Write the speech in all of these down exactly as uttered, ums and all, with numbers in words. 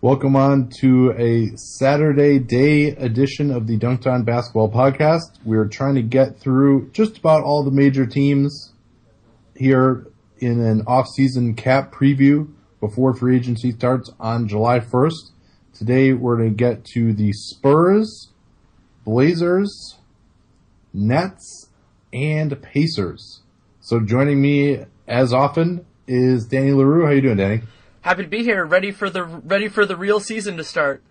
Welcome on to a Saturday day edition of the Dunked On Basketball Podcast. We're trying to get through just about all the major teams here in an off-season cap preview before free agency starts on July first. Today we're going to get to the Spurs, Blazers, Nets, and Pacers. So joining me, as often, is Danny LaRue. How you doing, Danny? Happy to be here, ready for the ready for the real season to start.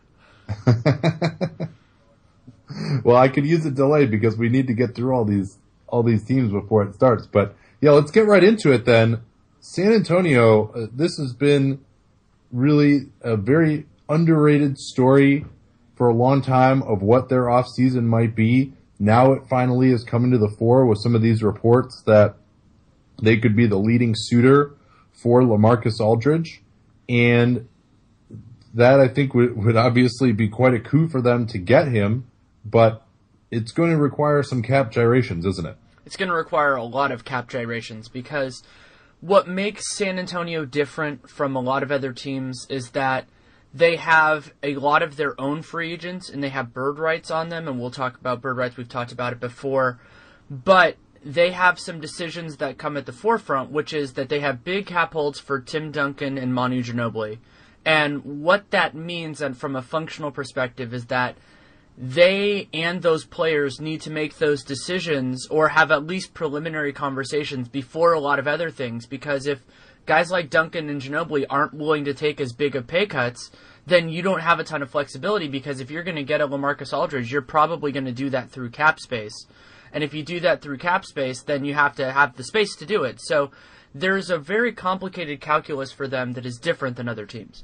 Well, I could use a delay because we need to get through all these all these teams before it starts. But yeah, let's get right into it then. San Antonio, uh, this has been really a very underrated story for a long time of what their offseason might be. Now it finally is coming to the fore with some of these reports that they could be the leading suitor for LaMarcus Aldridge. And that, I think, would, would obviously be quite a coup for them to get him, but it's going to require some cap gyrations, isn't it? It's going to require a lot of cap gyrations because what makes San Antonio different from a lot of other teams is that they have a lot of their own free agents and they have bird rights on them, and we'll talk about bird rights. We've talked about it before. But they have some decisions that come at the forefront, which is that they have big cap holds for Tim Duncan and Manu Ginobili. And what that means, and from a functional perspective, is that they and those players need to make those decisions or have at least preliminary conversations before a lot of other things. Because if guys like Duncan and Ginobili aren't willing to take as big of pay cuts, then you don't have a ton of flexibility, because if you're going to get a LaMarcus Aldridge, you're probably going to do that through cap space. And if you do that through cap space, then you have to have the space to do it. So there's a very complicated calculus for them that is different than other teams.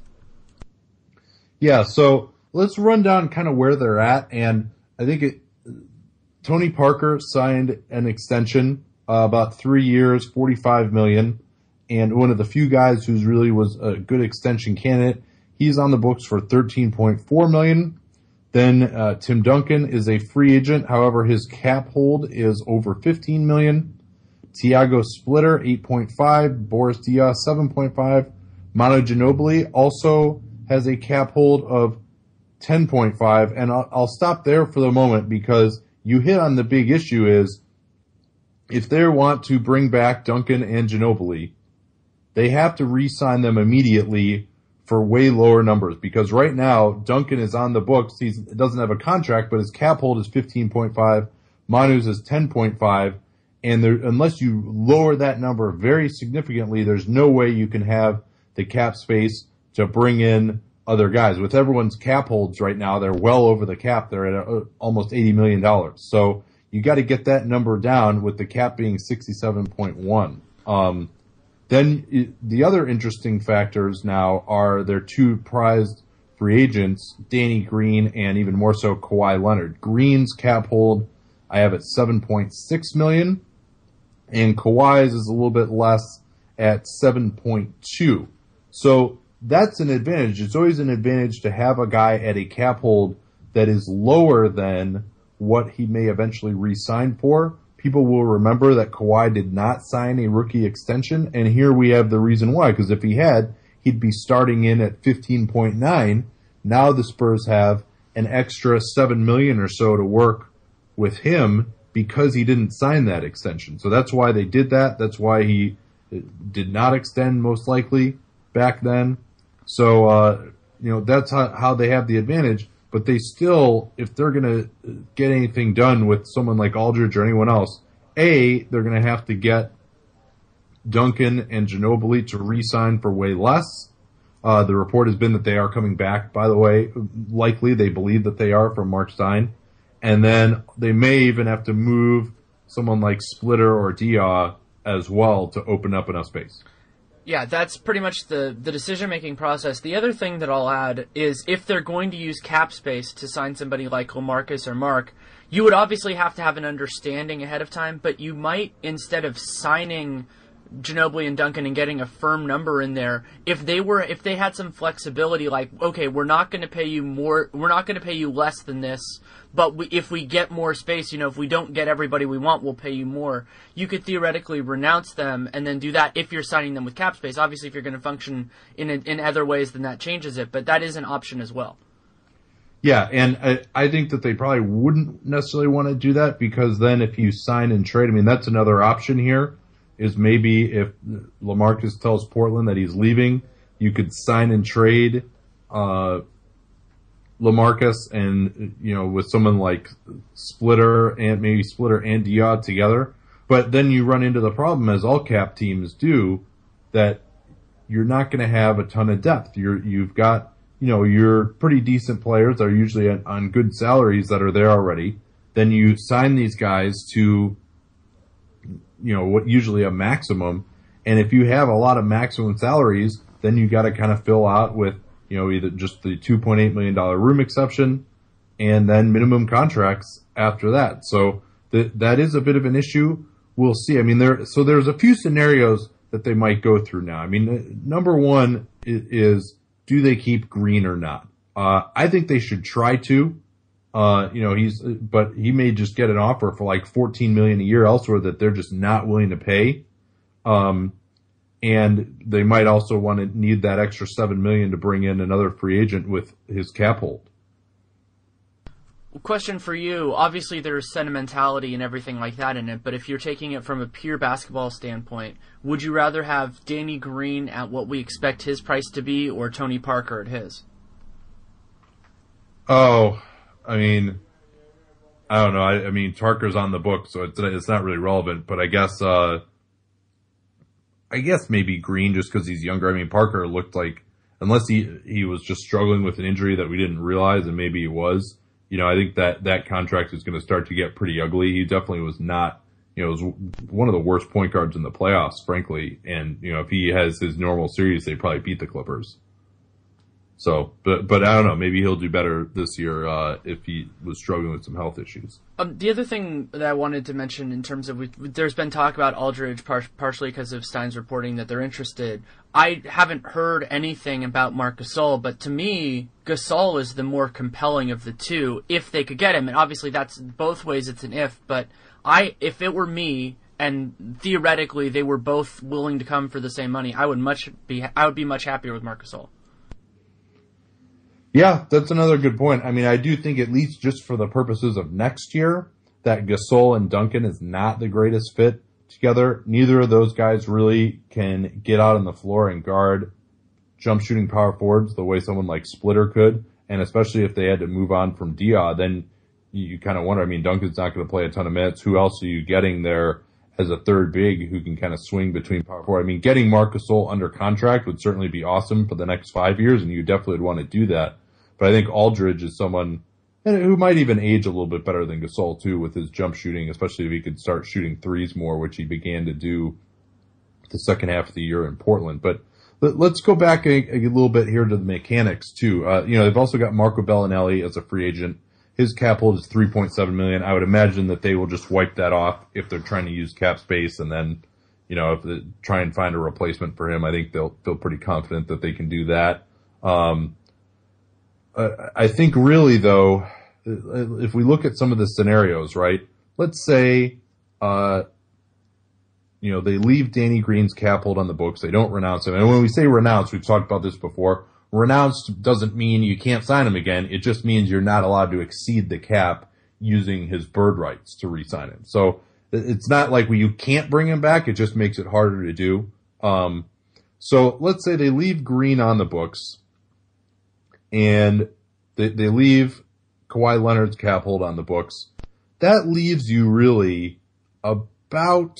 Yeah, so let's run down kind of where they're at. And I think it, Tony Parker signed an extension, uh, about three years, forty-five million dollars. And one of the few guys who's really was a good extension candidate, he's on the books for thirteen point four million dollars. Then uh, Tim Duncan is a free agent. However, his cap hold is over fifteen million dollars. Tiago Splitter, eight point five. Boris Diaw, seven point five. Manu Ginobili also has a cap hold of ten point five. And I'll, I'll stop there for the moment because you hit on the big issue is if they want to bring back Duncan and Ginobili, they have to re-sign them immediately for way lower numbers, because right now Duncan is on the books. He doesn't have a contract, but his cap hold is fifteen point five. Manu's is ten point five. And there, unless you lower that number very significantly, there's no way you can have the cap space to bring in other guys. With everyone's cap holds right now, they're well over the cap. They're at a, almost eighty million dollars. So you got to get that number down, with the cap being sixty-seven point one. Um, Then the other interesting factors now are their two prized free agents, Danny Green and even more so Kawhi Leonard. Green's cap hold I have at seven point six million dollars, and Kawhi's is a little bit less at seven point two. So that's an advantage. It's always an advantage to have a guy at a cap hold that is lower than what he may eventually re-sign for. People will remember that Kawhi did not sign a rookie extension, and here we have the reason why, because if he had, he'd be starting in at fifteen point nine. Now the Spurs have an extra seven million dollars or so to work with him because he didn't sign that extension. So that's why they did that. That's why he did not extend, most likely, back then. So, uh, you know, that's how, how they have the advantage. But they still, if they're going to get anything done with someone like Aldridge or anyone else, A, they're going to have to get Duncan and Ginobili to re-sign for way less. Uh, the report has been that they are coming back, by the way. Likely, they believe that they are, from Mark Stein. And then they may even have to move someone like Splitter or Diaw as well to open up enough space. Yeah, that's pretty much the, the decision-making process. The other thing that I'll add is if they're going to use cap space to sign somebody like LaMarcus or Mark, you would obviously have to have an understanding ahead of time, but you might, instead of signing Ginobili and Duncan and getting a firm number in there, if they were, if they had some flexibility, like, okay, we're not going to pay you more, we're not going to pay you less than this, but we, if we get more space, you know, if we don't get everybody we want, we'll pay you more. You could theoretically renounce them and then do that if you're signing them with cap space. Obviously, if you're going to function in a, in other ways, then that changes it, but that is an option as well. Yeah, and I, I think that they probably wouldn't necessarily want to do that, because then if you sign and trade, I mean, that's another option here, is maybe if LaMarcus tells Portland that he's leaving, you could sign and trade uh, LaMarcus and, you know, with someone like Splitter and maybe Splitter and Diaw together. But then you run into the problem, as all cap teams do, that you're not going to have a ton of depth. You're, you've got, you know, your pretty decent players that are usually on, on good salaries that are there already. Then you sign these guys to, you know, what usually a maximum. And if you have a lot of maximum salaries, then you got to kind of fill out with, you know, either just the two point eight million dollars room exception and then minimum contracts after that. So th- that is a bit of an issue. We'll see. I mean, there, so there's a few scenarios that they might go through now. I mean, number one is, is do they keep Green or not? Uh, I think they should try to. Uh, you know, he's, but he may just get an offer for like fourteen million dollars a year elsewhere that they're just not willing to pay. Um, and they might also want to need that extra seven million dollars to bring in another free agent with his cap hold. Question for you. Obviously there's sentimentality and everything like that in it, but if you're taking it from a pure basketball standpoint, would you rather have Danny Green at what we expect his price to be or Tony Parker at his? Oh, I mean, I don't know. I, I mean, Parker's on the book, so it's, it's not really relevant. But I guess, uh, I guess maybe Green just because he's younger. I mean, Parker looked like, unless he he was just struggling with an injury that we didn't realize, and maybe he was. You know, I think that that contract is going to start to get pretty ugly. He definitely was not. You know, was one of the worst point guards in the playoffs, frankly. And you know, if he has his normal series, they probably beat the Clippers. So, but but I don't know. Maybe he'll do better this year uh, if he was struggling with some health issues. Um, the other thing that I wanted to mention in terms of, there's been talk about Aldridge par- partially because of Stein's reporting that they're interested. I haven't heard anything about Marc Gasol, but to me, Gasol is the more compelling of the two if they could get him. And obviously, that's both ways. It's an if, but I, if it were me, and theoretically they were both willing to come for the same money, I would much be I would be much happier with Marc Gasol. Yeah, that's another good point. I mean, I do think, at least just for the purposes of next year, that Gasol and Duncan is not the greatest fit together. Neither of those guys really can get out on the floor and guard jump shooting power forwards the way someone like Splitter could. And especially if they had to move on from Diaw, then you, you kind of wonder, I mean, Duncan's not going to play a ton of minutes. Who else are you getting there as a third big who can kind of swing between power forward? I mean, getting Marc Gasol under contract would certainly be awesome for the next five years, and you definitely would want to do that. But I think Aldridge is someone who might even age a little bit better than Gasol, too, with his jump shooting, especially if he could start shooting threes more, which he began to do the second half of the year in Portland. But let's go back a, a little bit here to the mechanics, too. Uh, you know, they've also got Marco Bellinelli as a free agent. His cap hold is three point seven million dollars. I would imagine that they will just wipe that off if they're trying to use cap space, and then, you know, if they try and find a replacement for him, I think they'll feel pretty confident that they can do that. Um, I think really, though, if we look at some of the scenarios, right, let's say, uh, you know, they leave Danny Green's cap hold on the books. They don't renounce him. And when we say renounce, we've talked about this before. Renounced doesn't mean you can't sign him again. It just means you're not allowed to exceed the cap using his bird rights to re-sign him. So it's not like you can't bring him back. It just makes it harder to do. Um, so let's say they leave Green on the books, and they, they leave Kawhi Leonard's cap hold on the books. That leaves you really about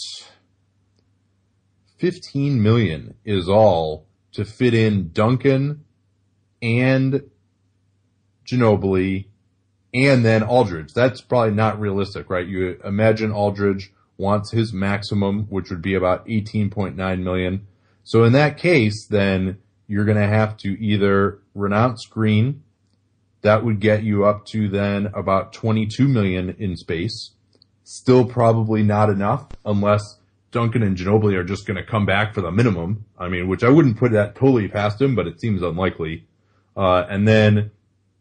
fifteen million dollars is all to fit in Duncan and Ginobili and then Aldridge. That's probably not realistic, right? You imagine Aldridge wants his maximum, which would be about eighteen point nine million dollars. So in that case, then you're going to have to either renounce Green. That would get you up to then about twenty-two million dollars in space. Still probably not enough unless Duncan and Ginobili are just going to come back for the minimum. I mean, which I wouldn't put that totally past him, but it seems unlikely. Uh, and then,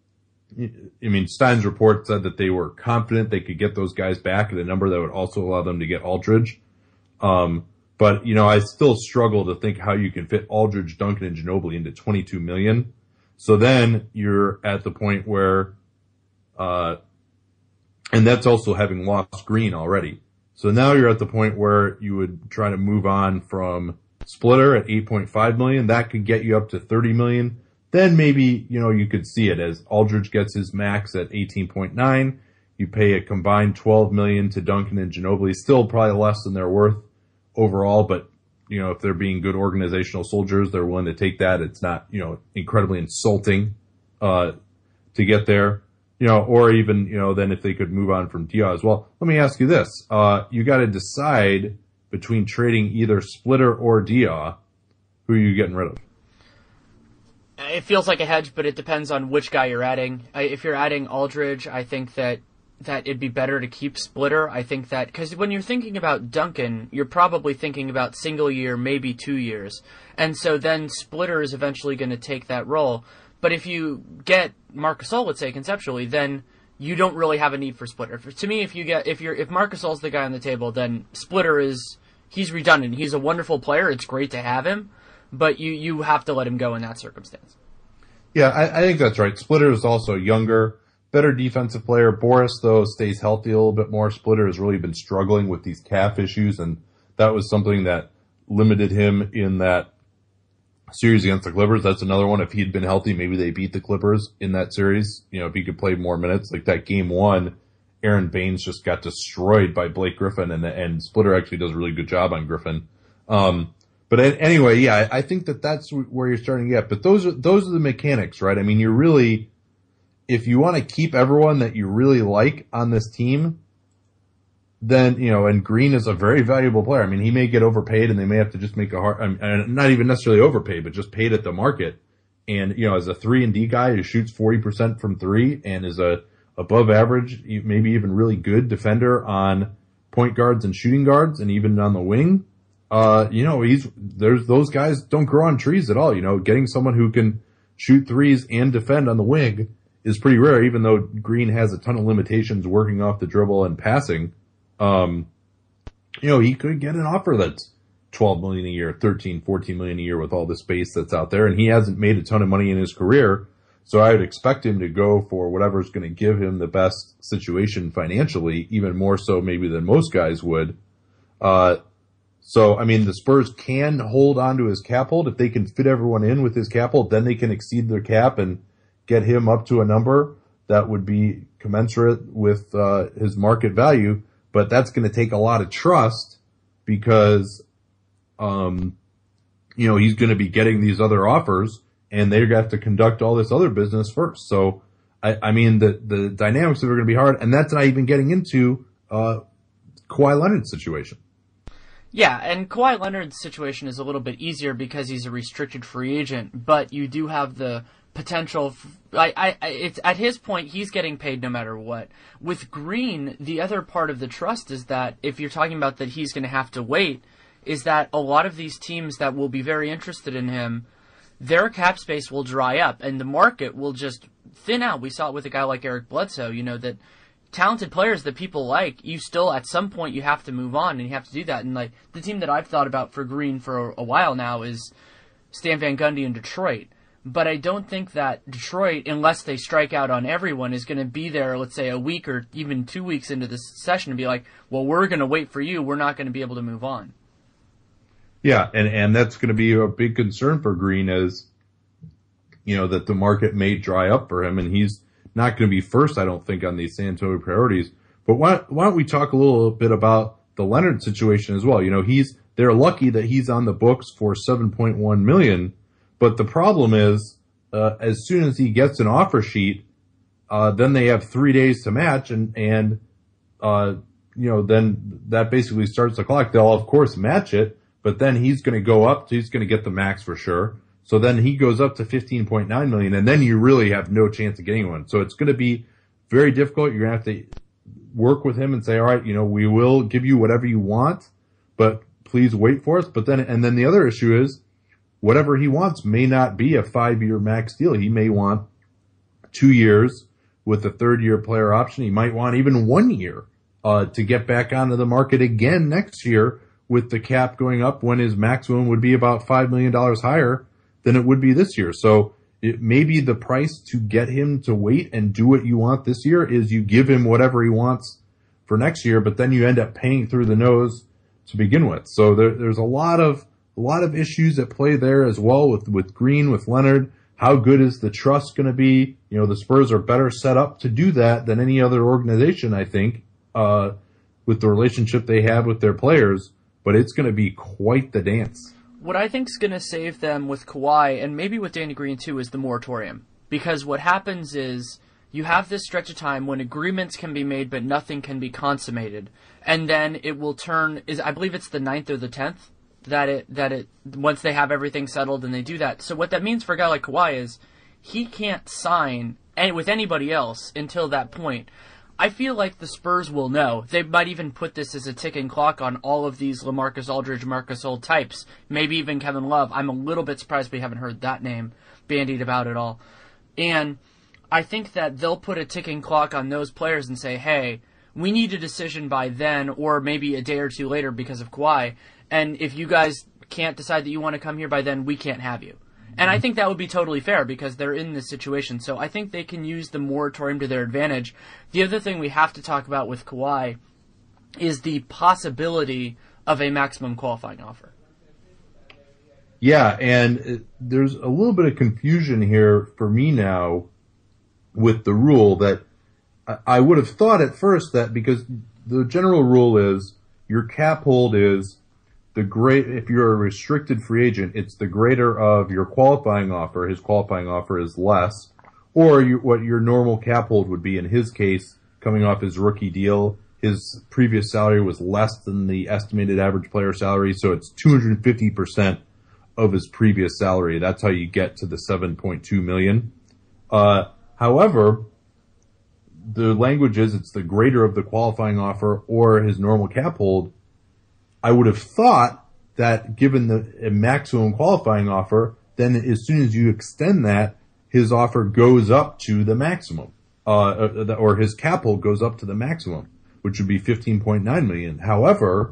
I mean, Stein's report said that they were confident they could get those guys back at a number that would also allow them to get Aldridge. Um, but, you know, I still struggle to think how you can fit Aldridge, Duncan, and Ginobili into twenty-two million. So then you're at the point where, uh, and that's also having lost Green already. So now you're at the point where you would try to move on from Splitter at eight point five million. That could get you up to thirty million. Then maybe, you know, you could see it as Aldridge gets his max at eighteen point nine. You pay a combined twelve million to Duncan and Ginobili. Still probably less than they're worth overall, but, you know, if they're being good organizational soldiers, they're willing to take that. It's not, you know, incredibly insulting, uh, to get there. You know, or even, you know, then if they could move on from Diaw as well. Let me ask you this. Uh, you got to decide between trading either Splitter or Diaw. Who are you getting rid of? It feels like a hedge, but it depends on which guy you're adding. If you're adding Aldridge, I think that, that it'd be better to keep Splitter. I think that, because when you're thinking about Duncan, you're probably thinking about single year, maybe two years. And so then Splitter is eventually going to take that role. But if you get Marc Gasol, let's say conceptually, then you don't really have a need for Splitter. For, to me, if you get if you're if Marc Gasol's the guy on the table, then Splitter is he's redundant. He's a wonderful player. It's great to have him, but you, you have to let him go in that circumstance. Yeah, I, I think that's right. Splitter is also younger, better defensive player. Boris, though, stays healthy a little bit more. Splitter has really been struggling with these calf issues, and that was something that limited him in that series against the Clippers. That's another one. If he'd been healthy, maybe they beat the Clippers in that series. You know, if he could play more minutes, like that game one, Aaron Baines just got destroyed by Blake Griffin, and and Splitter actually does a really good job on Griffin. Um, but anyway, yeah, I think that that's where you're starting to get. But those are those are the mechanics, right? I mean, you're really, if you want to keep everyone that you really like on this team, then, you know, and Green is a very valuable player. I mean, he may get overpaid and they may have to just make a hard, I mean, not even necessarily overpaid, but just paid at the market. And, you know, as a three and D guy who shoots forty percent from three and is a above average, maybe even really good defender on point guards and shooting guards and even on the wing, uh, you know, he's, there's, those guys don't grow on trees at all. You know, getting someone who can shoot threes and defend on the wing is pretty rare, even though Green has a ton of limitations working off the dribble and passing. Um, you know, he could get an offer that's twelve million a year, thirteen, fourteen million a year with all the space that's out there. And he hasn't made a ton of money in his career. So I would expect him to go for whatever's going to give him the best situation financially, even more so maybe than most guys would. Uh, so, I mean, the Spurs can hold on to his cap hold. If they can fit everyone in with his cap hold, then they can exceed their cap and get him up to a number that would be commensurate with, uh, his market value. But that's going to take a lot of trust because, um, you know, he's going to be getting these other offers and they're going to have to conduct all this other business first. So, I, I mean, the, the dynamics are going to be hard, and that's not even getting into, uh, Kawhi Leonard's situation. Yeah, and Kawhi Leonard's situation is a little bit easier because he's a restricted free agent, but you do have the potential. I, I, it's at his point, he's getting paid no matter what. With Green, the other part of the trust is that if you're talking about that he's going to have to wait, is that a lot of these teams that will be very interested in him, their cap space will dry up and the market will just thin out. We saw it with a guy like Eric Bledsoe, you know, that talented players that people like, you still at some point you have to move on and you have to do that. And like the team that I've thought about for Green for a, a while now is Stan Van Gundy in Detroit. But I don't think that Detroit, unless they strike out on everyone, is going to be there, let's say, a week or even two weeks into this session and be like, well, we're going to wait for you. We're not going to be able to move on. Yeah, and, and that's going to be a big concern for Green is, you know, that the market may dry up for him, and he's not going to be first, I don't think, on these San Antonio priorities. But why, why don't we talk a little bit about the Leonard situation as well? You know, he's they're lucky that he's on the books for seven point one million dollars. But the problem is, uh, as soon as he gets an offer sheet, uh, then they have three days to match and, and, uh, you know, then that basically starts the clock. They'll of course match it, but then he's going to go up, he's going to get the max for sure. So then he goes up to fifteen point nine million and then you really have no chance of getting one. So it's going to be very difficult. You're going to have to work with him and say, all right, you know, we will give you whatever you want, but please wait for us. But then, and then the other issue is whatever he wants may not be a five-year max deal. He may want two years with a third-year player option. He might want even one year uh, to get back onto the market again next year with the cap going up when his maximum would be about five million dollars higher than it would be this year. So it maybe the price to get him to wait and do what you want this year is you give him whatever he wants for next year, but then you end up paying through the nose to begin with. So there, there's a lot of a lot of issues at play there as well with, with Green, with Leonard. How good is the trust going to be? You know, the Spurs are better set up to do that than any other organization, I think, uh, with the relationship they have with their players. But it's going to be quite the dance. What I think is going to save them with Kawhi, and maybe with Danny Green too, is the moratorium. Because what happens is you have this stretch of time when agreements can be made but nothing can be consummated. And then it will turn, is I believe it's the ninth or the tenth, that it, that it, once they have everything settled and they do that. So what that means for a guy like Kawhi is he can't sign any, with anybody else until that point. I feel like the Spurs will know. They might even put this as a ticking clock on all of these LaMarcus Aldridge, Marcus Gasol types, maybe even Kevin Love. I'm a little bit surprised we haven't heard that name bandied about at all. And I think that they'll put a ticking clock on those players and say, hey, we need a decision by then or maybe a day or two later because of Kawhi. And if you guys can't decide that you want to come here by then, we can't have you. And I think that would be totally fair because they're in this situation. So I think they can use the moratorium to their advantage. The other thing we have to talk about with Kawhi is the possibility of a maximum qualifying offer. Yeah, and it, there's a little bit of confusion here for me now with the rule that I, I would have thought at first that because the general rule is your cap hold is the great, if you're a restricted free agent, it's the greater of your qualifying offer. His qualifying offer is less, or you, what your normal cap hold would be. In his case, coming off his rookie deal, his previous salary was less than the estimated average player salary, so it's two hundred fifty percent of his previous salary. That's how you get to the seven point two million dollars. Uh, however, the language is it's the greater of the qualifying offer or his normal cap hold. I would have thought that given the maximum qualifying offer, then as soon as you extend that, his offer goes up to the maximum, uh, or his cap hold goes up to the maximum, which would be fifteen point nine million dollars. However,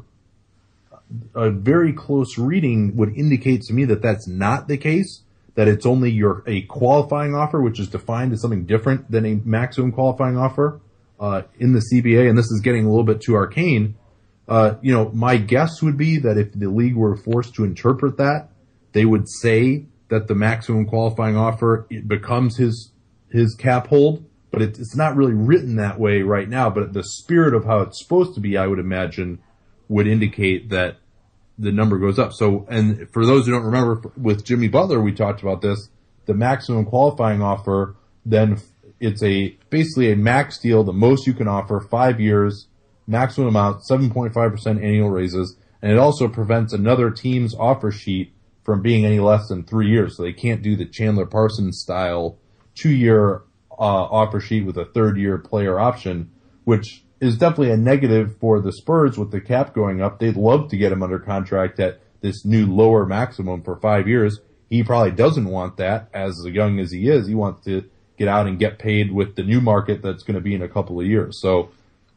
a very close reading would indicate to me that that's not the case, that it's only your a qualifying offer, which is defined as something different than a maximum qualifying offer uh, in the C B A, and this is getting a little bit too arcane. Uh, you know, my guess would be that if the league were forced to interpret that, they would say that the maximum qualifying offer it becomes his his cap hold, but it, it's not really written that way right now. But the spirit of how it's supposed to be, I would imagine, would indicate that the number goes up. So, and for those who don't remember, with Jimmy Butler, we talked about this. The maximum qualifying offer, then it's a basically a max deal, the most you can offer, five years. Maximum amount, seven point five percent annual raises, and it also prevents another team's offer sheet from being any less than three years. So they can't do the Chandler Parsons style two-year uh, offer sheet with a third-year player option, which is definitely a negative for the Spurs with the cap going up. They'd love to get him under contract at this new lower maximum for five years. He probably doesn't want that, as young as he is. He wants to get out and get paid with the new market that's going to be in a couple of years. So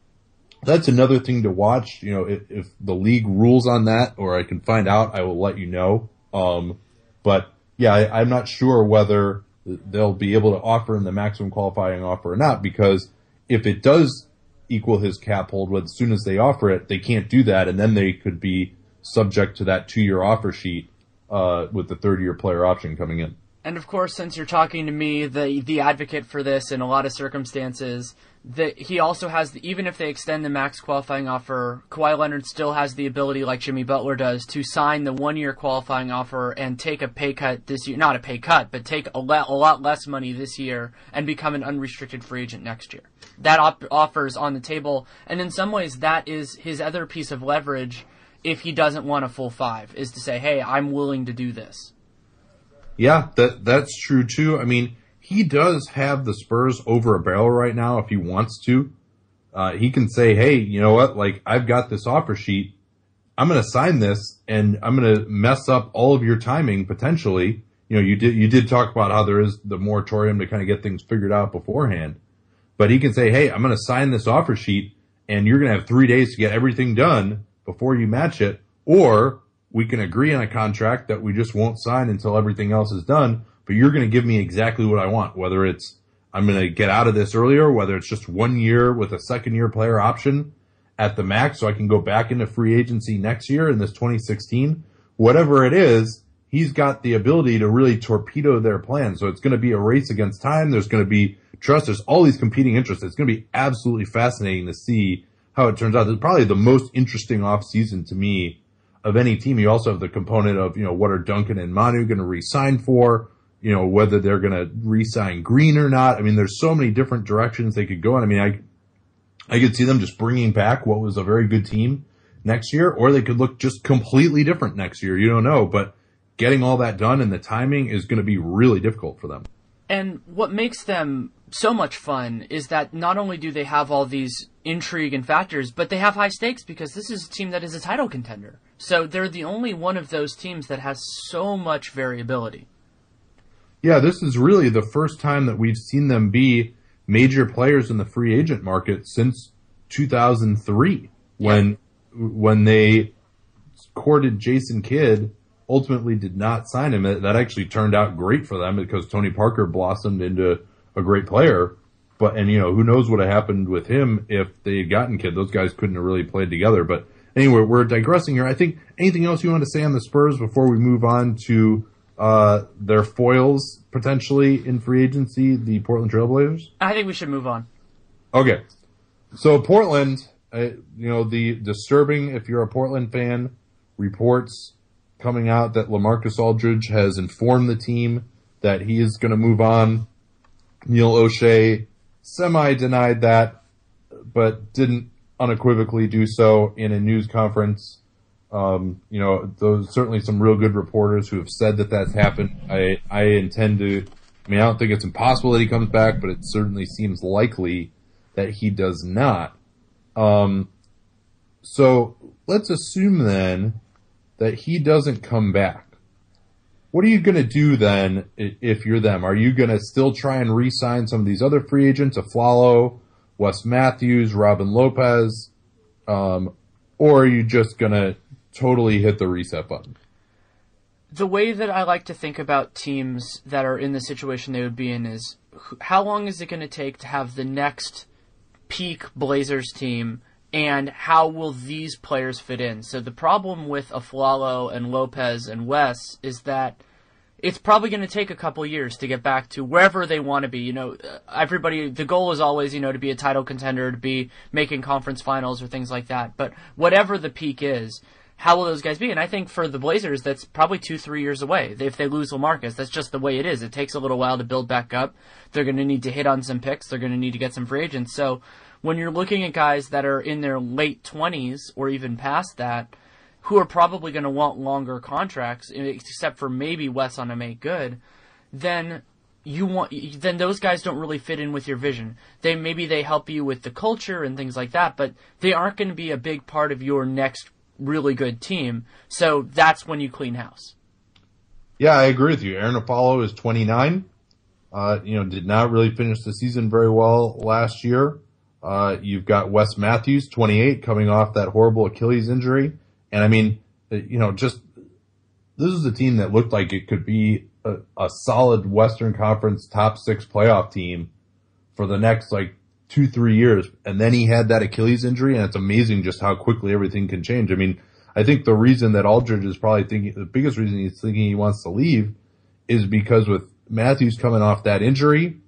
that's another thing to watch. You know, if, if the league rules on that, or I can find out, I will let you know. Um, but yeah, I, I'm not sure whether they'll be able to offer him the maximum qualifying offer or not, because if it does equal his cap hold, as soon as they offer it, they can't do that, and then they could be subject to that two-year offer sheet uh, with the third-year player option coming in. And of course, since you're talking to me, the the advocate for this in a lot of circumstances, that he also has, the, even if they extend the max qualifying offer, Kawhi Leonard still has the ability, like Jimmy Butler does, to sign the one-year qualifying offer and take a pay cut this year. Not a pay cut, but take a, le- a lot less money this year and become an unrestricted free agent next year. That op- offer is on the table, and in some ways that is his other piece of leverage if he doesn't want a full five, is to say, hey, I'm willing to do this. Yeah, that that's true too. I mean, he does have the Spurs over a barrel right now if he wants to. Uh, he can say, hey, you know what, like, I've got this offer sheet. I'm going to sign this and I'm going to mess up all of your timing potentially. You know, you did, you did talk about how there is the moratorium to kind of get things figured out beforehand, but he can say, hey, I'm going to sign this offer sheet and you're going to have three days to get everything done before you match it. Or we can agree on a contract that we just won't sign until everything else is done, but you're going to give me exactly what I want, whether it's I'm going to get out of this earlier, whether it's just one year with a second year player option at the max so I can go back into free agency next year in this twenty sixteen, whatever it is, he's got the ability to really torpedo their plan. So it's going to be a race against time. There's going to be trust. There's all these competing interests. It's going to be absolutely fascinating to see how it turns out. It's probably the most interesting offseason to me of any team. You also have the component of, you know, what are Duncan and Manu going to re-sign for? You know, whether they're going to re-sign Green or not. I mean, there's so many different directions they could go in. I mean, I, I could see them just bringing back what was a very good team next year, or they could look just completely different next year. You don't know, but getting all that done and the timing is going to be really difficult for them. And what makes them so much fun is that not only do they have all these intrigue and factors, but they have high stakes because this is a team that is a title contender. So they're the only one of those teams that has so much variability. Yeah, this is really the first time that we've seen them be major players in the free agent market since two thousand three, when yeah. when they courted Jason Kidd, ultimately did not sign him. That actually turned out great for them because Tony Parker blossomed into a great player. But and you know, who knows what had happened with him if they had gotten Kidd. Those guys couldn't have really played together. But anyway, we're digressing here. I think anything else you want to say on the Spurs before we move on to Uh, their foils potentially in free agency, the Portland Trailblazers? I think we should move on. Okay. So Portland, uh, you know, the disturbing, if you're a Portland fan, reports coming out that LaMarcus Aldridge has informed the team that he is going to move on. Neil O'Shea semi-denied that, but didn't unequivocally do so in a news conference. Um, you know, those certainly some real good reporters who have said that that's happened. I, I intend to, I mean, I don't think it's impossible that he comes back, but it certainly seems likely that he does not. Um, so let's assume then that he doesn't come back. What are you going to do then if you're them? Are you going to still try and re-sign some of these other free agents, Afflalo, Wes Matthews, Robin Lopez, um, or are you just going to totally hit the reset button? The way that I like to think about teams that are in the situation they would be in is how long is it going to take to have the next peak Blazers team, and how will these players fit in? So the problem with Afflalo and Lopez and Wes is that it's probably going to take a couple years to get back to wherever they want to be. You know, everybody, the goal is always, you know, to be a title contender, to be making conference finals or things like that. But whatever the peak is, how will those guys be? And I think for the Blazers, that's probably two, three years away. If they lose LaMarcus, that's just the way it is. It takes a little while to build back up. They're going to need to hit on some picks. They're going to need to get some free agents. So when you're looking at guys that are in their late twenties or even past that, who are probably going to want longer contracts, except for maybe Wes on a make good, then you want then those guys don't really fit in with your vision. They maybe they help you with the culture and things like that, but they aren't going to be a big part of your next really good team. So that's when you clean house. Yeah, I agree with you. Aaron Afflalo is twenty-nine. Uh, you know, did not really finish the season very well last year. Uh, you've got Wes Matthews, twenty-eight, coming off that horrible Achilles injury. And I mean, you know, just this is a team that looked like it could be a, a solid Western Conference top six playoff team for the next like two, three years. And then he had that Achilles injury, and it's amazing just how quickly everything can change. I mean, I think the reason that Aldridge is probably thinking, the biggest reason he's thinking he wants to leave is because with Matthews coming off that injury,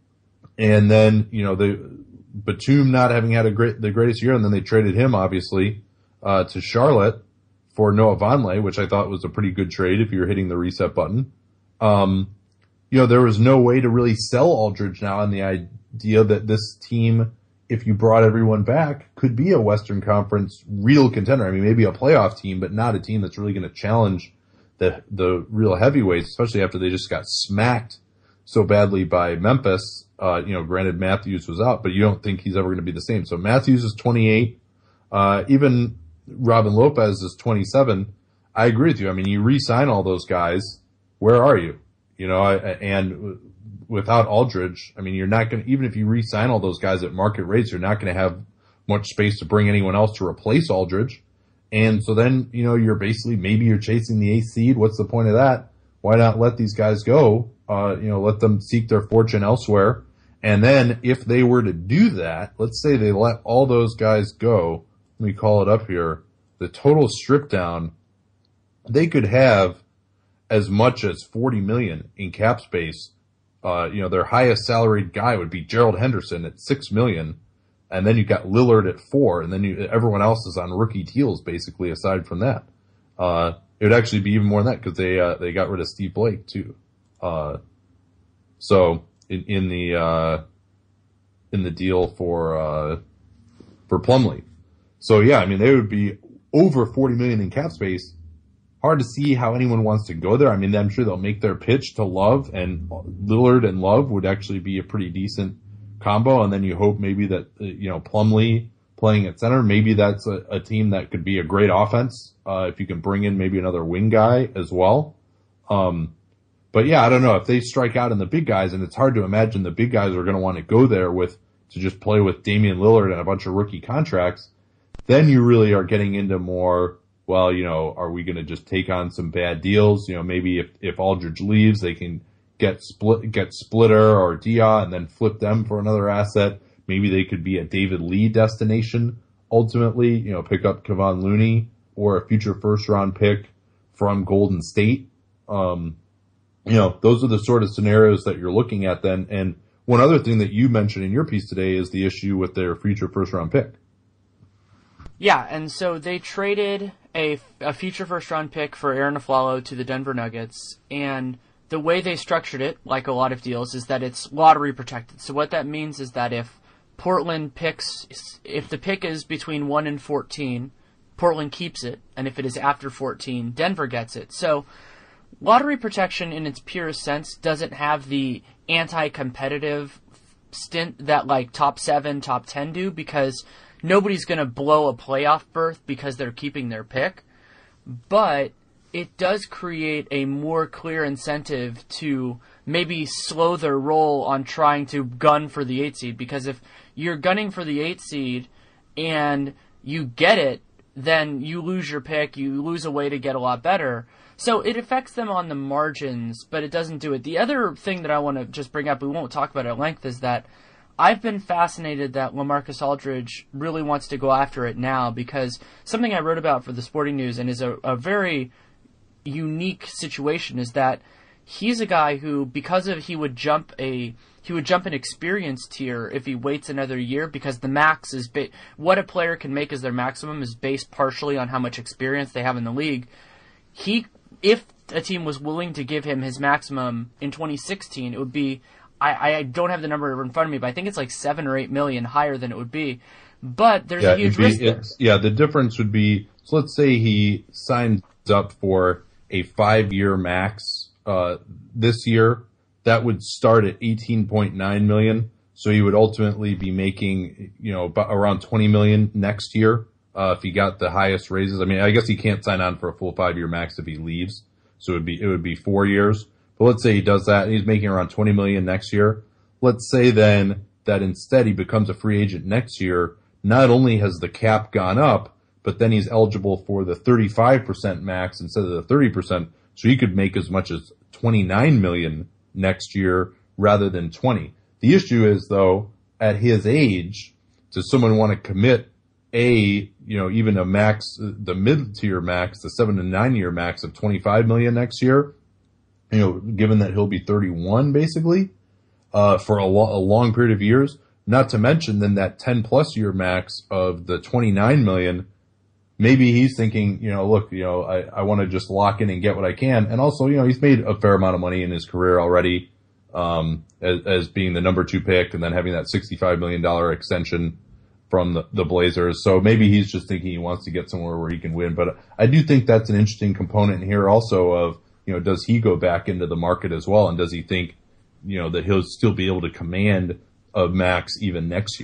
and then, you know, the Batum not having had a great, the greatest year, and then they traded him, obviously, uh, to Charlotte for Noah Vonleh, which I thought was a pretty good trade if you're hitting the reset button. Um, you know, there was no way to really sell Aldridge now, and the idea that this team, if you brought everyone back, could be a Western Conference real contender. I mean, maybe a playoff team, but not a team that's really going to challenge the the real heavyweights, especially after they just got smacked so badly by Memphis. Uh, you know, granted Matthews was out, but you don't think he's ever going to be the same. So Matthews is twenty-eight. Uh, even, Robin Lopez is twenty-seven. I agree with you. I mean, you re-sign all those guys. Where are you? You know, and without Aldridge, I mean, you're not going to, even if you re-sign all those guys at market rates, you're not going to have much space to bring anyone else to replace Aldridge. And so then, you know, you're basically, maybe you're chasing the eighth seed. What's the point of that? Why not let these guys go? Uh, you know, let them seek their fortune elsewhere. And then if they were to do that, let's say they let all those guys go, let me call it up here, the total strip down, they could have as much as forty million in cap space. Uh, you know, their highest salaried guy would be Gerald Henderson at six million. And then you've got Lillard at four, and then you, everyone else is on rookie deals, basically, aside from that. Uh, it would actually be even more than that, because they, uh, they got rid of Steve Blake, too. Uh, so, in, in the, uh, in the deal for, uh, for Plumlee. So, yeah, I mean, they would be over forty million in cap space. Hard to see how anyone wants to go there. I mean, I'm sure they'll make their pitch to Love, and Lillard and Love would actually be a pretty decent combo, and then you hope maybe that, uh, you know, Plumlee playing at center, maybe that's a, a team that could be a great offense, uh, if you can bring in maybe another wing guy as well. Um, but yeah, I don't know if they strike out in the big guys, and it's hard to imagine the big guys are going to want to go there with, to just play with Damian Lillard and a bunch of rookie contracts. Then you really are getting into more, well, you know, are we going to just take on some bad deals? You know, maybe if, if Aldridge leaves, they can get split, get Splitter or Dia and then flip them for another asset. Maybe they could be a David Lee destination ultimately, you know, pick up Kevon Looney or a future first round pick from Golden State. Um, you know, those are the sort of scenarios that you're looking at then. And one other thing that you mentioned in your piece today is the issue with their future first round pick. Yeah, and so they traded a, a future first round pick for Aaron Aflalo to the Denver Nuggets, and the way they structured it, like a lot of deals, is that it's lottery protected. So what that means is that if Portland picks, if the pick is between one and fourteen, Portland keeps it, and if it is after fourteen, Denver gets it. So lottery protection in its purest sense doesn't have the anti-competitive stint that like top seven, top ten do, because nobody's going to blow a playoff berth because they're keeping their pick. But it does create a more clear incentive to maybe slow their roll on trying to gun for the eight seed. Because if you're gunning for the eight seed and you get it, then you lose your pick, you lose a way to get a lot better. So it affects them on the margins, but it doesn't do it. The other thing that I want to just bring up, we won't talk about it at length, is that I've been fascinated that LaMarcus Aldridge really wants to go after it now, because something I wrote about for the Sporting News, and is a, a very unique situation, is that he's a guy who, because of he would jump a he would jump an experience tier if he waits another year, because the max is ba- what a player can make as their maximum is based partially on how much experience they have in the league. He, if a team was willing to give him his maximum in twenty sixteen, it would be, I, I don't have the number in front of me, but I think it's like seven or eight million higher than it would be. But there's yeah, a huge be, risk there. Yeah, the difference would be, so let's say he signs up for a five-year max uh, this year. That would start at eighteen point nine million. So he would ultimately be making, you know, about around twenty million next year uh, if he got the highest raises. I mean, I guess he can't sign on for a full five-year max if he leaves. So it would be it would be four years. But let's say he does that, and he's making around twenty million next year. Let's say then that instead he becomes a free agent next year. Not only has the cap gone up, but then he's eligible for the thirty-five percent max instead of the thirty percent. So he could make as much as twenty-nine million next year rather than twenty. The issue is, though, at his age, does someone want to commit a, you know, even a max, the mid-tier max, the seven to nine year max of twenty-five million next year? You know, given that he'll be thirty-one basically, uh, for a, lo- a long period of years. Not to mention then that ten plus year max of the twenty-nine million. Maybe he's thinking, you know, look, you know, I, I want to just lock in and get what I can. And also, you know, he's made a fair amount of money in his career already, um, as, as being the number two pick and then having that sixty-five million dollars extension from the, the Blazers. So maybe he's just thinking he wants to get somewhere where he can win. But I do think that's an interesting component here also of, you know, does he go back into the market as well? And does he think, you know, that he'll still be able to command a max even next year?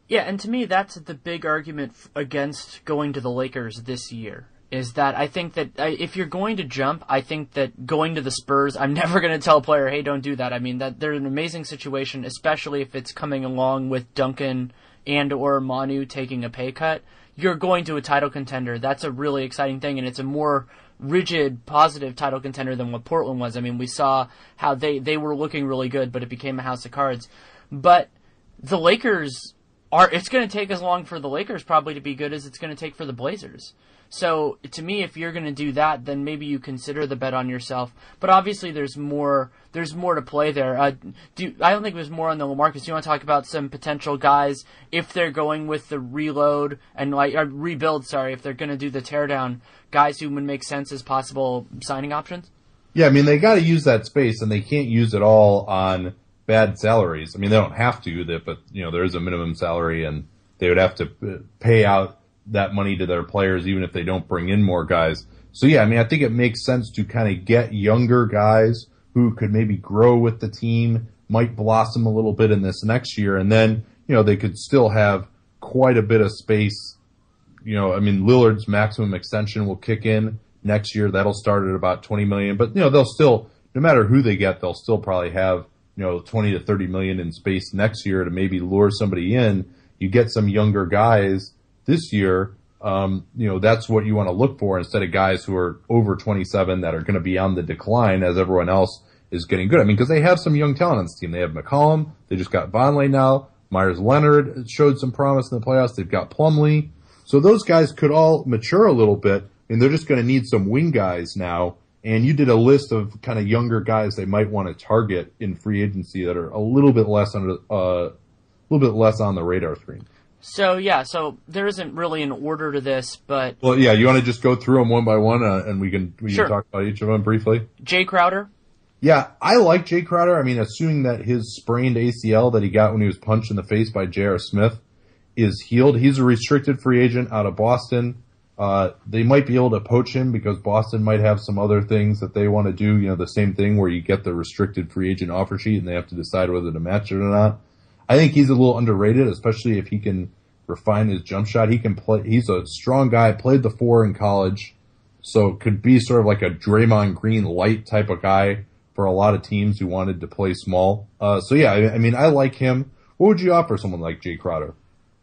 Yeah, and to me, that's the big argument f- against going to the Lakers this year. Is that I think that uh, if you're going to jump, I think that going to the Spurs, I'm never going to tell a player, hey, don't do that. I mean, that they're an amazing situation, especially if it's coming along with Duncan and or Manu taking a pay cut. You're going to a title contender. That's a really exciting thing, and it's a more rigid, positive title contender than what Portland was. I mean, we saw how they, they were looking really good, but it became a house of cards. But the Lakers are, it's going to take as long for the Lakers probably to be good as it's going to take for the Blazers. So, to me, if you're going to do that, then maybe you consider the bet on yourself. But obviously, there's more. There's more to play there. Uh, do I don't think there's more on the LaMarcus. Do you want to talk about some potential guys if they're going with the reload and like uh, rebuild? Sorry, if they're going to do the teardown, guys who would make sense as possible signing options. Yeah, I mean they got to use that space, and they can't use it all on bad salaries. I mean they don't have to, but you know there is a minimum salary, and they would have to pay out that money to their players even if they don't bring in more guys. So yeah, I mean I think it makes sense to kind of get younger guys who could maybe grow with the team, might blossom a little bit in this next year, and then, you know, they could still have quite a bit of space. You know, I mean Lillard's maximum extension will kick in next year. That'll start at about twenty million, but you know, they'll still, no matter who they get, they'll still probably have, you know, twenty to thirty million in space next year to maybe lure somebody in. You get some younger guys this year, um, you know, that's what you want to look for instead of guys who are over twenty-seven that are going to be on the decline as everyone else is getting good. I mean, because they have some young talent on this team. They have McCollum. They just got Vonleh now. Myers Leonard showed some promise in the playoffs. They've got Plumlee. So those guys could all mature a little bit, and they're just going to need some wing guys now. And you did a list of kind of younger guys they might want to target in free agency that are a little bit less under, uh, a little bit less on the radar screen. So, yeah, so there isn't really an order to this, but... Well, yeah, you want to just go through them one by one, uh, and we can we sure. can talk about each of them briefly? Jay Crowder? Yeah, I like Jay Crowder. I mean, assuming that his sprained A C L that he got when he was punched in the face by J R. Smith is healed. He's a restricted free agent out of Boston. Uh, they might be able to poach him because Boston might have some other things that they want to do. You know, the same thing where you get the restricted free agent offer sheet and they have to decide whether to match it or not. I think he's a little underrated, especially if he can refine his jump shot. He can play. He's a strong guy. Played the four in college, so could be sort of like a Draymond Green light type of guy for a lot of teams who wanted to play small. Uh, so yeah, I, I mean, I like him. What would you offer someone like Jay Crowder?